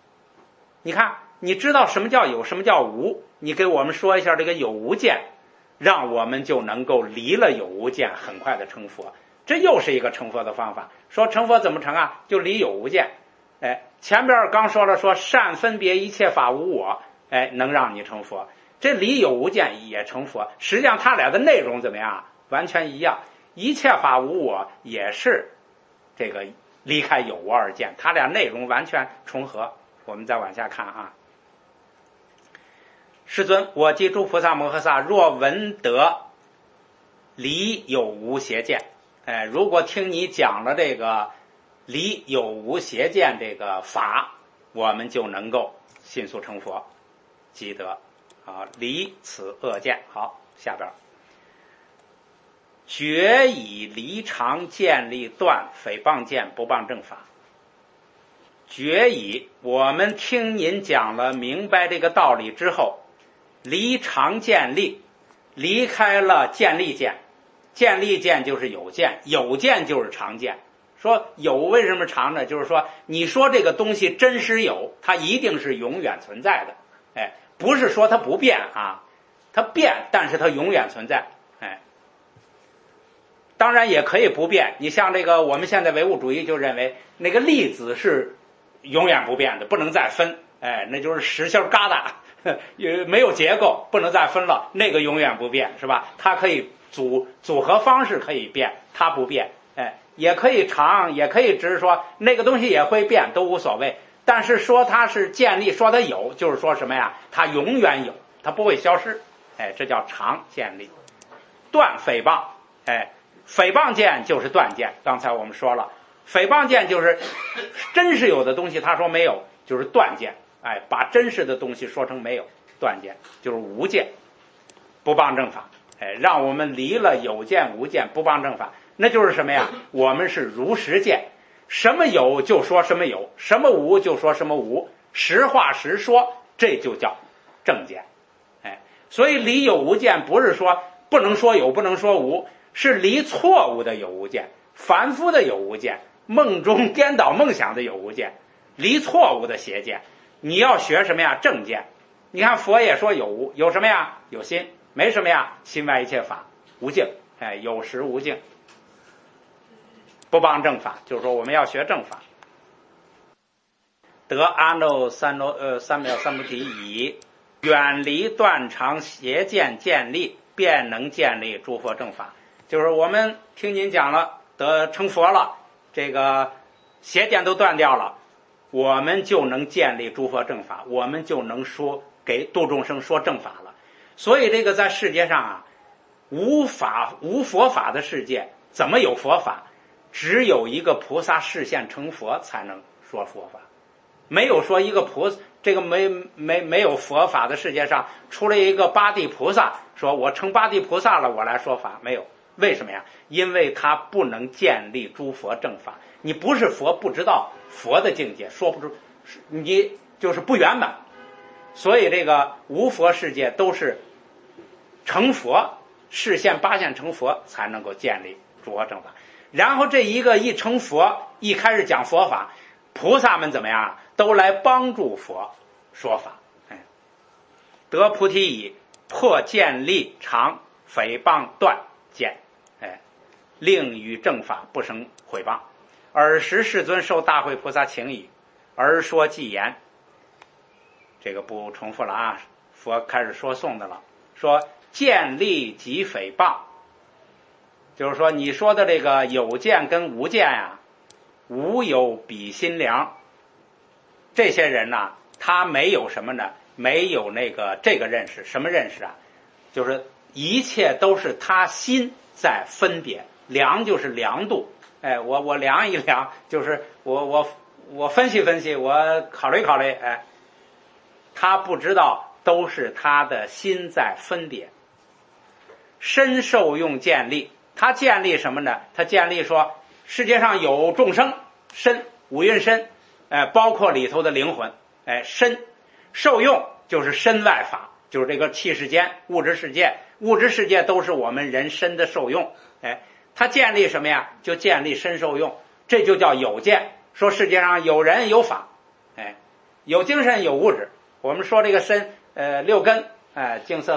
你看，你知道什么叫有，什么叫无？你给我们说一下这个有无见。 让我们就能够离了有无间，很快的成佛。这又是一个成佛的方法。说成佛怎么成啊？就离有无间。哎，前边刚说了，说善分别一切法无我，哎，能让你成佛。这离有无间也成佛，实际上他俩的内容怎么样？完全一样。一切法无我也是这个离开有无二见，他俩内容完全重合。我们再往下看啊。世尊，我及诸菩萨摩诃萨，若闻得离有无邪见，哎，如果听你讲了这个离有无邪见这个法，我们就能够迅速成佛，积德啊，离此恶见。好，下边决以离常见立断诽谤见不谤正法。决以我们听您讲了明白这个道理之后，离常见立，离开了见立见。见立见就是有见，有见就是常见。说有为什么常呢？就是说你说这个东西真实有，它一定是永远存在的。哎，不是说它不变啊，它变，但是它永远存在。哎，当然也可以不变。你像这个我们现在唯物主义就认为那个粒子是永远不变的，不能再分。哎，那就是实心疙瘩，也没有结构，不能再分了，那个永远不变，是吧？它可以组组合方式可以变，它不变。哎，也可以常，也可以只是说那个东西也会变，都无所谓。但是说它是建立，说它有，就是说什么呀？它永远有，它不会消失。哎，这叫常建立。断诽谤，哎，诽谤见就是断见。刚才我们说了，诽谤见就是真实有的东西，他说没有，就是断见。哎，把真实的东西说成没有，断见就是无见，不谤正法。哎，让我们离了有见无见，不谤正法。那就是什么呀？我们是如实见，什么有就说什么有，什么无就说什么无，实话实说，这就叫正见。哎，所以离有无见不是说不能说有不能说无，是离错误的有无见，凡夫的有无见，梦中颠倒梦想的有无见，离错误的邪见。你要学什么呀？正见。你看佛也说有无，有什么呀？有心，没什么呀？心外一切法无境。哎，有实无境，不谤正法，就是说我们要学正法。得阿耨三罗呃三藐三菩提已，远离断常邪见见立，便能建立诸佛正法。就是我们听您讲了，得成佛了，这个邪见都断掉了，我们就能建立诸佛正法，我们就能说给度众生说正法了。所以这个在世界上啊，无法无佛法的世界怎么有佛法？只有一个菩萨示现成佛才能说佛法，没有说一个菩这个没没没有佛法的世界上出了一个八地菩萨，说我成八地菩萨了，我来说法，没有。为什么呀？因为他不能建立诸佛正法。你不是佛，不知道佛的境界，说不出，你就是不圆满。所以这个无佛世界都是成佛，示现八现成佛才能够建立诸佛正法。然后这一个一成佛，一开始讲佛法，菩萨们怎么样？都来帮助佛说法。哎，得菩提已，破见立常诽谤断见，哎，令与正法不生毁谤。尔时世尊受大会菩萨请已，而说偈言。这个不重复了啊，佛开始说颂的了，说见立即诽谤，就是说你说的这个有见跟无见呀、啊，无有比心量。这些人呢、啊，他没有什么呢？没有那个这个认识，什么认识啊？就是一切都是他心在分别，量就是量度。哎，我我量一量，就是我我我分析分析，我考虑考虑。哎，他不知道都是他的心在分别。身受用见立，他建立什么呢？他建立说世界上有众生，身五蕴身，哎，包括里头的灵魂，哎，身受用就是身外法，就是这个气世间、物质世界，物质世界都是我们人身的受用。哎，他建立什么呀？就建立身受用，这就叫有见。说世界上有人有法，哎，有精神有物质。我们说这个身，呃，六根，哎，净色根、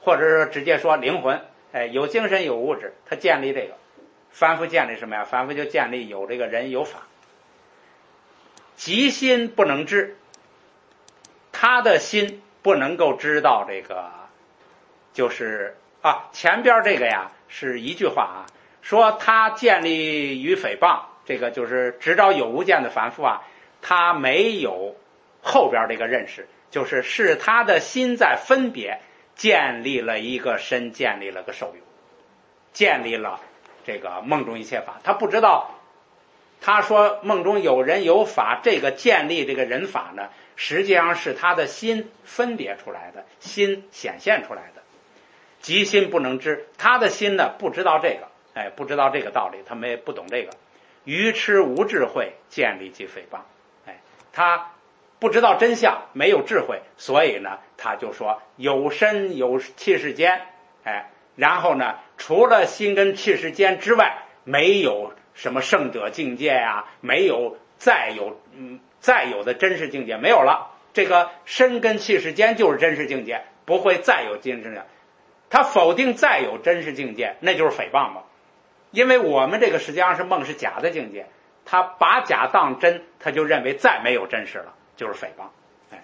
或者说直接说灵魂，哎，有精神有物质，他建立这个。凡夫建立什么呀？凡夫就建立有这个人有法。即心不能知，他的心不能够知道这个，就是啊，前边这个呀是一句话啊，说他建立于诽谤，这个就是执着有无见的凡夫啊，他没有后边这个认识，就是是他的心在分别建立了一个身，建立了个受有，建立了这个梦中一切法。他不知道，他说梦中有人有法，这个建立这个人法呢，实际上是他的心分别出来的，心显现出来的。即心不能知，他的心呢不知道这个，哎，不知道这个道理，他没不懂这个。愚痴无智慧，建立即诽谤，哎，他不知道真相，没有智慧，所以呢，他就说有身有气世间，哎，然后呢，除了心跟气世间之外，没有什么圣者境界呀、啊，没有再有嗯再有的真实境界没有了。这个身跟气世间就是真实境界，不会再有真实境界。他否定再有真实境界，那就是诽谤嘛。因为我们这个实际上是梦是假的境界，他把假当真，他就认为再没有真实了，就是诽谤。哎，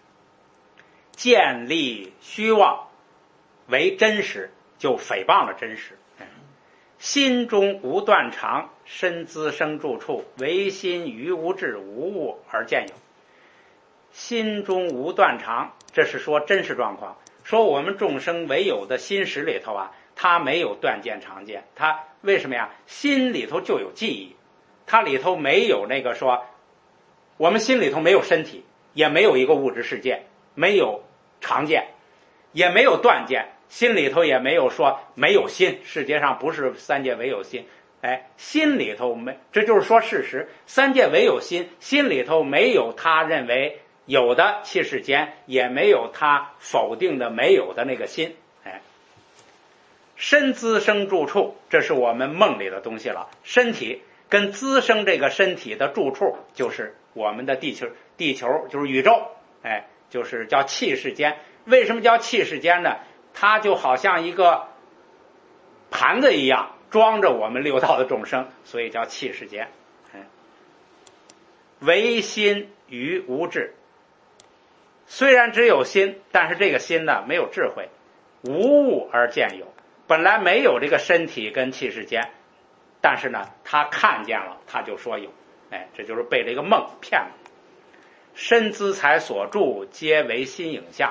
建立虚妄为真实，就诽谤了真实。哎，心中无断常，身资生住处，唯心于无智无物而见有。心中无断常，这是说真实状况。说我们众生唯有的心识里头啊，它没有断见常见，它为什么呀？心里头就有记忆，它里头没有那个说，我们心里头没有身体，也没有一个物质世界，没有常见，也没有断见，心里头也没有说没有心，世界上不是三界唯有心，哎，心里头没，这就是说事实，三界唯有心，心里头没有他认为有的气世间，也没有他否定的没有的那个心。哎，身资生住处，这是我们梦里的东西了。身体跟滋生这个身体的住处，就是我们的地球，地球就是宇宙，哎，就是叫气世间。为什么叫气世间呢？它就好像一个盘子一样，装着我们六道的众生，所以叫气世间。哎，唯心于无智。虽然只有心，但是这个心呢没有智慧，无物而见有。本来没有这个身体跟气世间，但是呢他看见了，他就说有。哎，这就是被这个梦骗了。身资财所住，皆为心影像。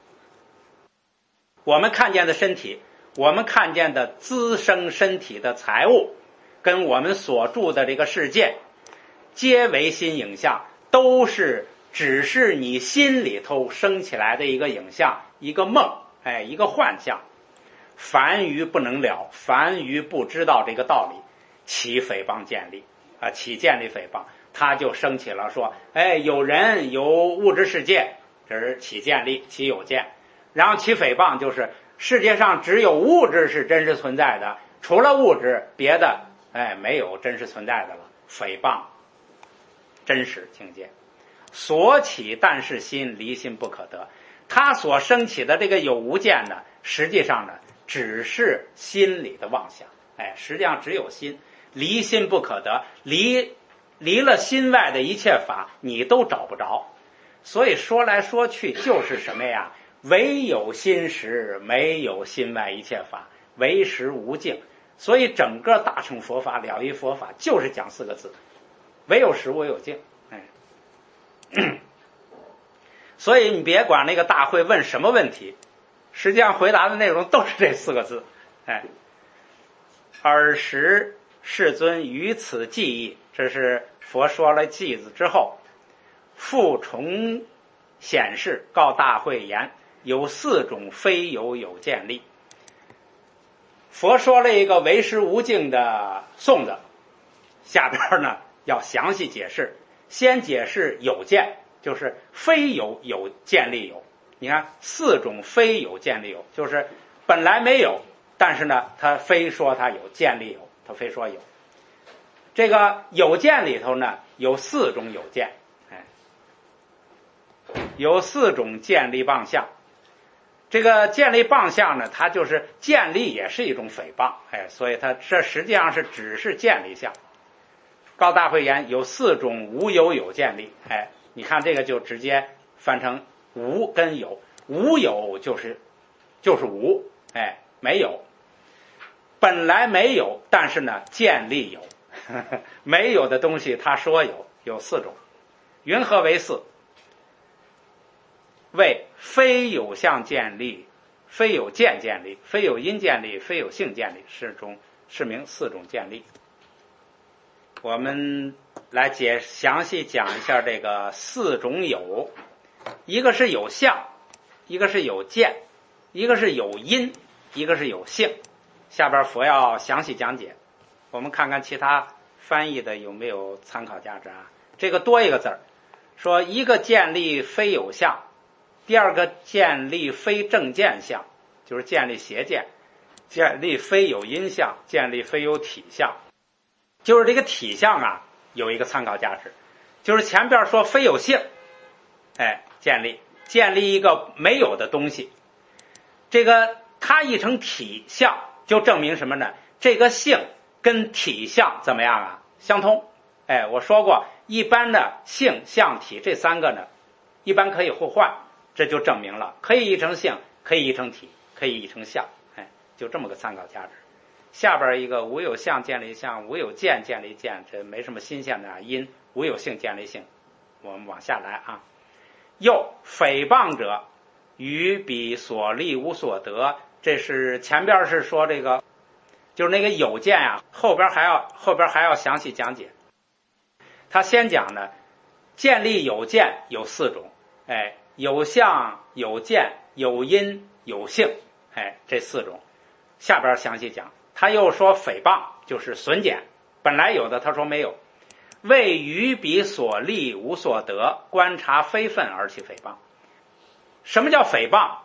我们看见的身体，我们看见的滋生身体的财物，跟我们所住的这个世界，皆为心影像，都是只是你心里头生起来的一个影像，一个梦，哎，一个幻象。凡愚不能了，凡愚不知道这个道理，起诽谤建立啊，起建立诽谤，他就升起了说，哎，有人有物质世界，这是起建立，起有见。然后起诽谤就是世界上只有物质是真实存在的，除了物质别的哎没有真实存在的了，诽谤真实境界。所起但是心，离心不可得。他所升起的这个有无见呢，实际上呢只是心里的妄想，哎，实际上只有心，离心不可得，离离了心外的一切法你都找不着。所以说来说去就是什么呀？唯有心识，没有心外一切法，唯识无境。所以整个大乘佛法、了义佛法就是讲四个字：唯有实，唯有境。哎，所以你别管那个大会问什么问题，实际上回答的内容都是这四个字。哎，尔时世尊于此记忆，这是佛说了偈子之后，复重显示告大会言，有四种非有有见力。佛说了一个唯识无境的颂子，下边呢要详细解释。先解释有见，就是非有有见力有。你看四种非有见力有，就是本来没有，但是呢他非说他有，见力有，他非说有。这个有见里头呢有四种有见，哎，有四种见力妄相。 这个建立谤相呢，它就是建立也是一种诽谤，哎，所以它这实际上是只是建立相。告大会言有四种无有有建立，哎，你看这个就直接翻成无跟有，无有就是就是无，哎，没有，本来没有，但是呢建立有，呵呵，没有的东西他说有，有四种。云何为四？为非有相建立，非有见建立，非有因建立，非有性建立，是种是名四种建立。我们来解详细讲一下这个四种有，一个是有相，一个是有见，一个是有因，一个是有性。下边佛要详细讲解，我们看看其他翻译的有没有参考价值啊？这个多一个字儿，说一个建立非有相，第二个建立非正见相，就是建立邪见，建立非有因相，建立非有体相。就是这个体相啊，有一个参考价值，就是前边说非有性，哎，建立建立一个没有的东西，这个它译成体相，就证明什么呢？这个性跟体相怎么样啊？相通。哎，我说过，一般的性、相、体这三个呢，一般可以互换，这就证明了可以译成性，可以译成体，可以译成相，哎，就这么个参考价值。下边一个无有相建立相，无有见建立见，这没什么新鲜的啊。因无有性建立性，我们往下来啊。又诽谤者，于彼所立无所得，这是前边是说这个，就是那个有见啊，后边还要后边还要详细讲解。他先讲呢，建立有见有四种，哎，有相有见有因有性，哎，这四种，下边详细讲。他又说诽谤就是损减，本来有的他说没有，为于彼所立无所得，观察非分而起诽谤。什么叫诽谤？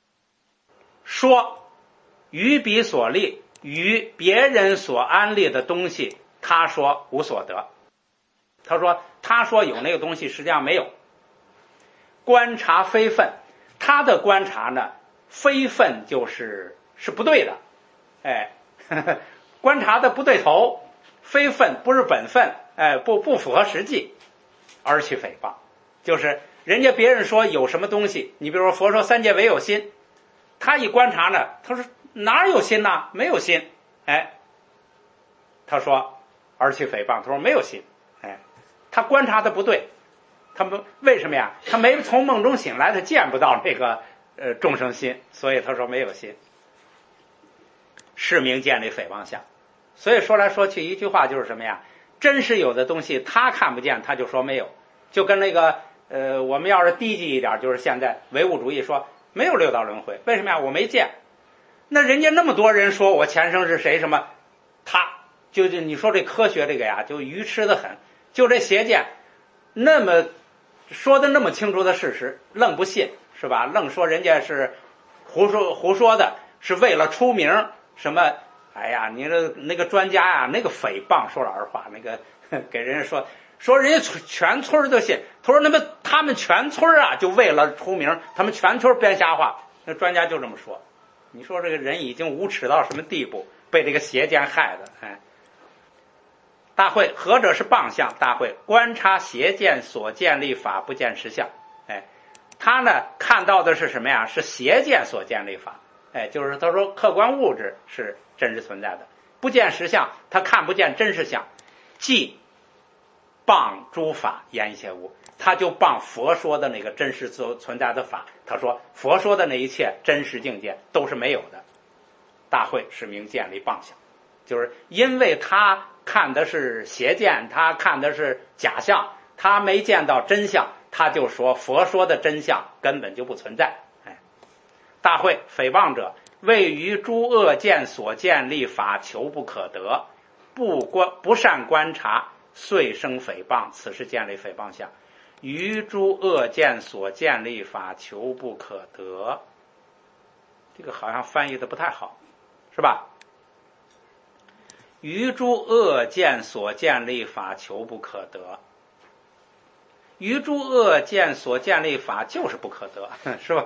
说于彼所立，于别人所安立的东西，他说无所得，他说他说有那个东西实际上没有。观察非分，他的观察呢，非分就是是不对的，哎，呵呵，观察的不对头，非分不是本分，哎，不不符合实际，而起诽谤。就是人家别人说有什么东西，你比如说佛说三界唯有心，他一观察呢，他说哪有心呢？没有心，哎，他说而起诽谤，他说没有心，哎，他观察的不对，他们为什么呀？他没从梦中醒来，他见不到那个呃众生心，所以他说没有心。是名建立诽谤相。所以说来说去一句话就是什么呀？真实有的东西他看不见，他就说没有。就跟那个呃，我们要是低级一点，就是现在唯物主义说没有六道轮回，为什么呀？我没见。那人家那么多人说我前生是谁什么，他就就你说这科学这个呀，就愚痴的很。就这邪见，那么说的那么清楚的事实，愣不信是吧？愣说人家是胡说胡说的，是为了出名。什么？哎呀，你这那个专家呀，那个诽谤，说老实话，那个给人家说说人家全村都信。他说那么他们全村啊，就为了出名，他们全村编瞎话。那专家就这么说。你说这个人已经无耻到什么地步，被这个邪见害的？哎，大会何者是谤相？大会观察邪见所建立法，不见实相。哎，他呢看到的是什么呀？是邪见所建立法。哎，就是他说客观物质是真实存在的，不见实相，他看不见真实相，即谤诸法言邪无，他就谤佛说的那个真实存在的法。他说佛说的那一切真实境界都是没有的。大会是名建立谤相，就是因为他看的是邪见，他看的是假象，他没见到真相，他就说佛说的真相根本就不存在。大会诽谤者，为于诸恶见所建立法求不可得，不观不善观察，遂生诽谤，此是建立诽谤相。于诸恶见所建立法求不可得，这个好像翻译的不太好，是吧？于诸恶见所建立法求不可得，于诸恶见所建立法就是不可得，是吧？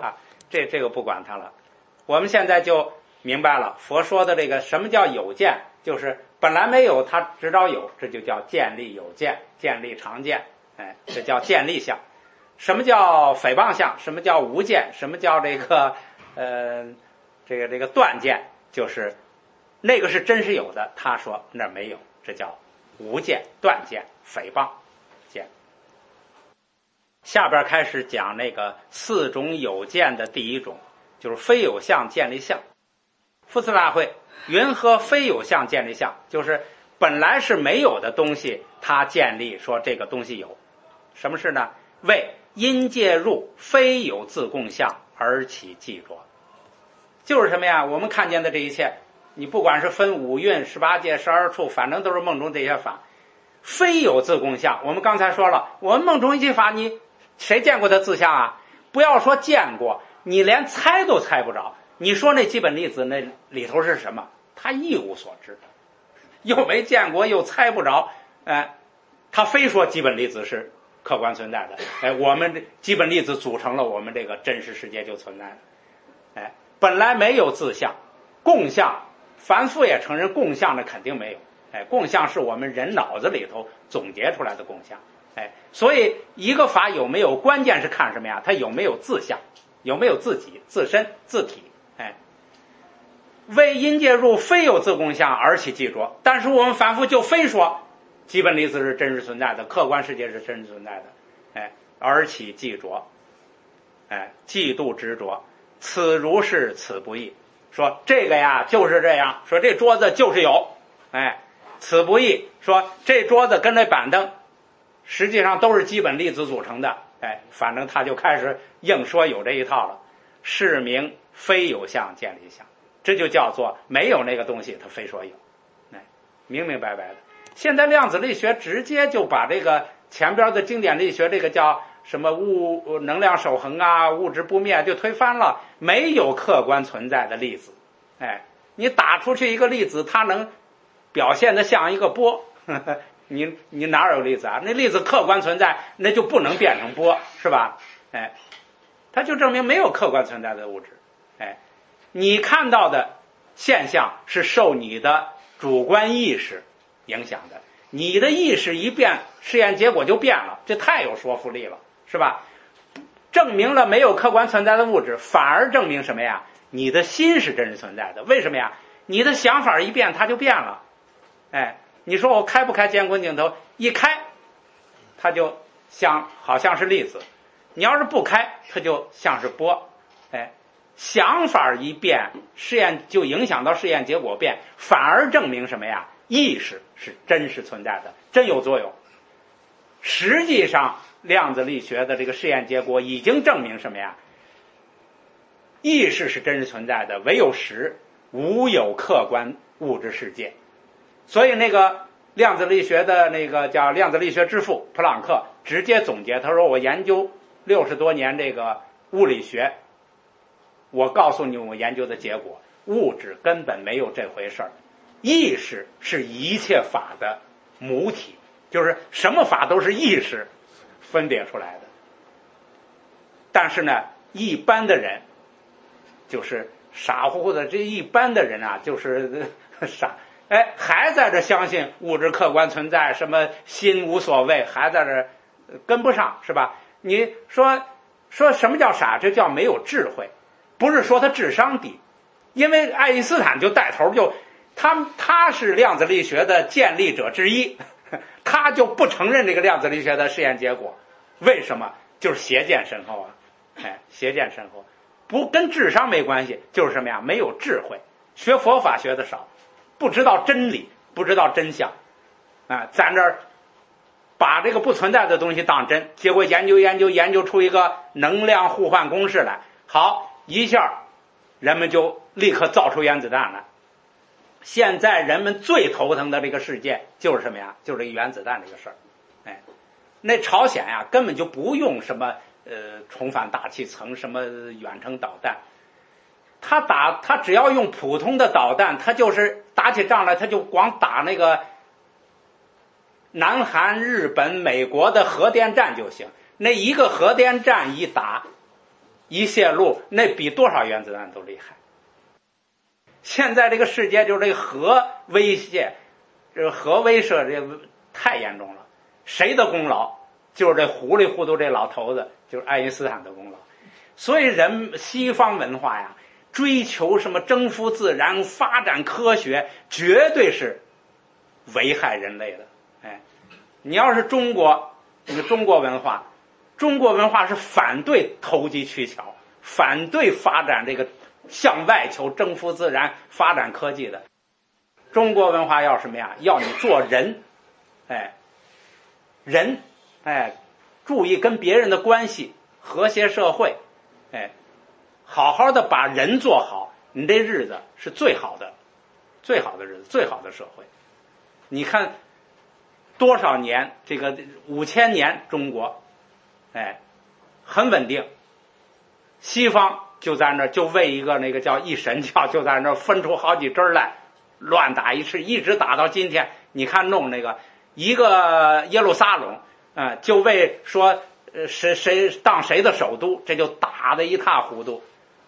这这个不管它了。我们现在就明白了，佛说的这个什么叫有见，就是本来没有，它直找有，这就叫见立有见，见立常见，哎，这叫见立相。什么叫诽谤相？什么叫无见？什么叫这个呃这个这个断见？就是那个是真实有的，他说那儿没有，这叫无见、断见、诽谤见。下边开始讲那个四种有见的第一种，就是非有相见立相。复次大会云何非有相见立相？就是本来是没有的东西，他建立说这个东西有。什么事呢？为因介入非有自共相而起记着。就是什么呀？我们看见的这一切，你不管是分五蕴、十八界、十二处，反正都是梦中这些法，非有自共相。我们刚才说了，我们梦中一切法，你谁见过它自相啊？不要说见过，你连猜都猜不着。你说那基本粒子那里头是什么？他一无所知，又没见过，又猜不着。哎，他非说基本粒子是客观存在的。哎，我们这基本粒子组成了我们这个真实世界就存在了。哎，本来没有自相，共相，凡夫也承认共相的肯定没有。哎，共相是我们人脑子里头总结出来的共相。哎，所以一个法有没有，关键是看什么呀？它有没有自相，有没有自己、自身、自体。哎，为因介入非有自共相而起记着，但是我们凡夫就非说基本粒子是真实存在的，客观世界是真实存在的，哎，而起记着，哎，嫉妒执着，此如是，此不异。说这个呀就是这样，说这桌子就是有，哎，此不异。说这桌子跟这板凳实际上都是基本粒子组成的，哎，反正他就开始硬说有这一套了，是名非有相见立相。这就叫做没有那个东西，他非说有，哎，明明白白的。现在量子力学直接就把这个前边的经典力学这个叫什么物能量守恒啊，物质不灭就推翻了，没有客观存在的粒子。哎，你打出去一个粒子，它能表现得像一个波，呵呵，你你哪有粒子啊？那粒子客观存在，那就不能变成波，是吧？哎，它就证明没有客观存在的物质。哎，你看到的现象是受你的主观意识影响的，你的意识一变，试验结果就变了，这太有说服力了，是吧？证明了没有客观存在的物质，反而证明什么呀？你的心是真实存在的。为什么呀？你的想法一变，它就变了。哎，你说我开不开监控镜头？一开，它就像好像是粒子；你要是不开，它就像是波。哎，想法一变，试验就影响到试验结果变，反而证明什么呀？意识是真实存在的，真有作用。实际上，量子力学的这个试验结果已经证明什么呀？意识是真实存在的，唯有实，无有客观物质世界。所以那个量子力学的那个叫量子力学之父普朗克直接总结，他说我研究六十多年这个物理学，我告诉你我研究的结果，物质根本没有这回事儿，意识是一切法的母体，就是什么法都是意识分别出来的。但是呢，一般的人就是傻乎乎的，这一般的人啊，就是傻，哎，还在这相信物质客观存在，什么心无所谓，还在这跟不上，是吧？你说说什么叫傻？这叫没有智慧，不是说他智商低，因为爱因斯坦就带头就他他是量子力学的建立者之一，他就不承认这个量子力学的试验结果，为什么？就是邪见深厚啊，哎，邪见深厚。不跟智商没关系，就是什么呀？没有智慧，学佛法学的少，不知道真理，不知道真相，啊，在那儿把这个不存在的东西当真，结果研究研究研究出一个能量互换公式来，好，一下人们就立刻造出原子弹来。现在人们最头疼的这个事件就是什么呀？就是这个原子弹这个事儿。哎，那朝鲜呀，根本就不用什么呃，重返大气层，什么远程导弹，他打他只要用普通的导弹，他就是打起仗来，他就光打那个南韩、日本、美国的核电站就行。那一个核电站一打， 一泄露，那比多少原子弹都厉害。现在这个世界就是这个核威胁，这个核威慑这个太严重了。谁的功劳？就是这糊里糊涂这老头子，就是爱因斯坦的功劳。所以人西方文化呀，追求什么征服自然、发展科学，绝对是危害人类的。哎，你要是中国，这个中国文化，中国文化是反对投机取巧，反对发展这个向外求、征服自然、发展科技的。中国文化要什么呀？要你做人，哎，人，哎，注意跟别人的关系，和谐社会，哎，好好的把人做好，你这日子是最好的，最好的日子，最好的社会。你看多少年，这个五千年中国，哎，很稳定。西方就在那儿就为一个那个叫一神教，就在那儿分出好几支来，乱打一次，一直打到今天。你看弄那个一个耶路撒冷，啊、呃，就为说呃谁谁当谁的首都，这就打得一塌糊涂。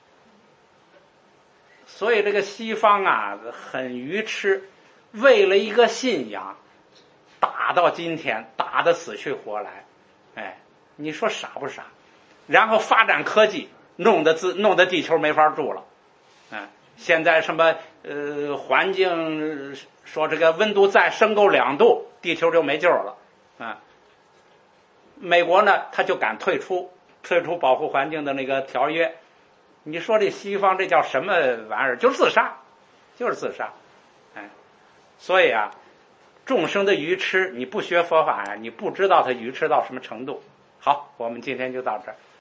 所以这个西方啊很愚痴，为了一个信仰打到今天，打得死去活来。哎，你说傻不傻？然后发展科技，弄得自弄得地球没法住了。嗯，现在什么呃环境说这个温度再升够两度，地球就没救了。啊，美国呢他就敢退出退出保护环境的那个条约。你说这西方这叫什么玩意儿？就是自杀，就是自杀。哎，所以啊，众生的愚痴，你不学佛法呀，你不知道他愚痴到什么程度。好，我们今天就到这儿。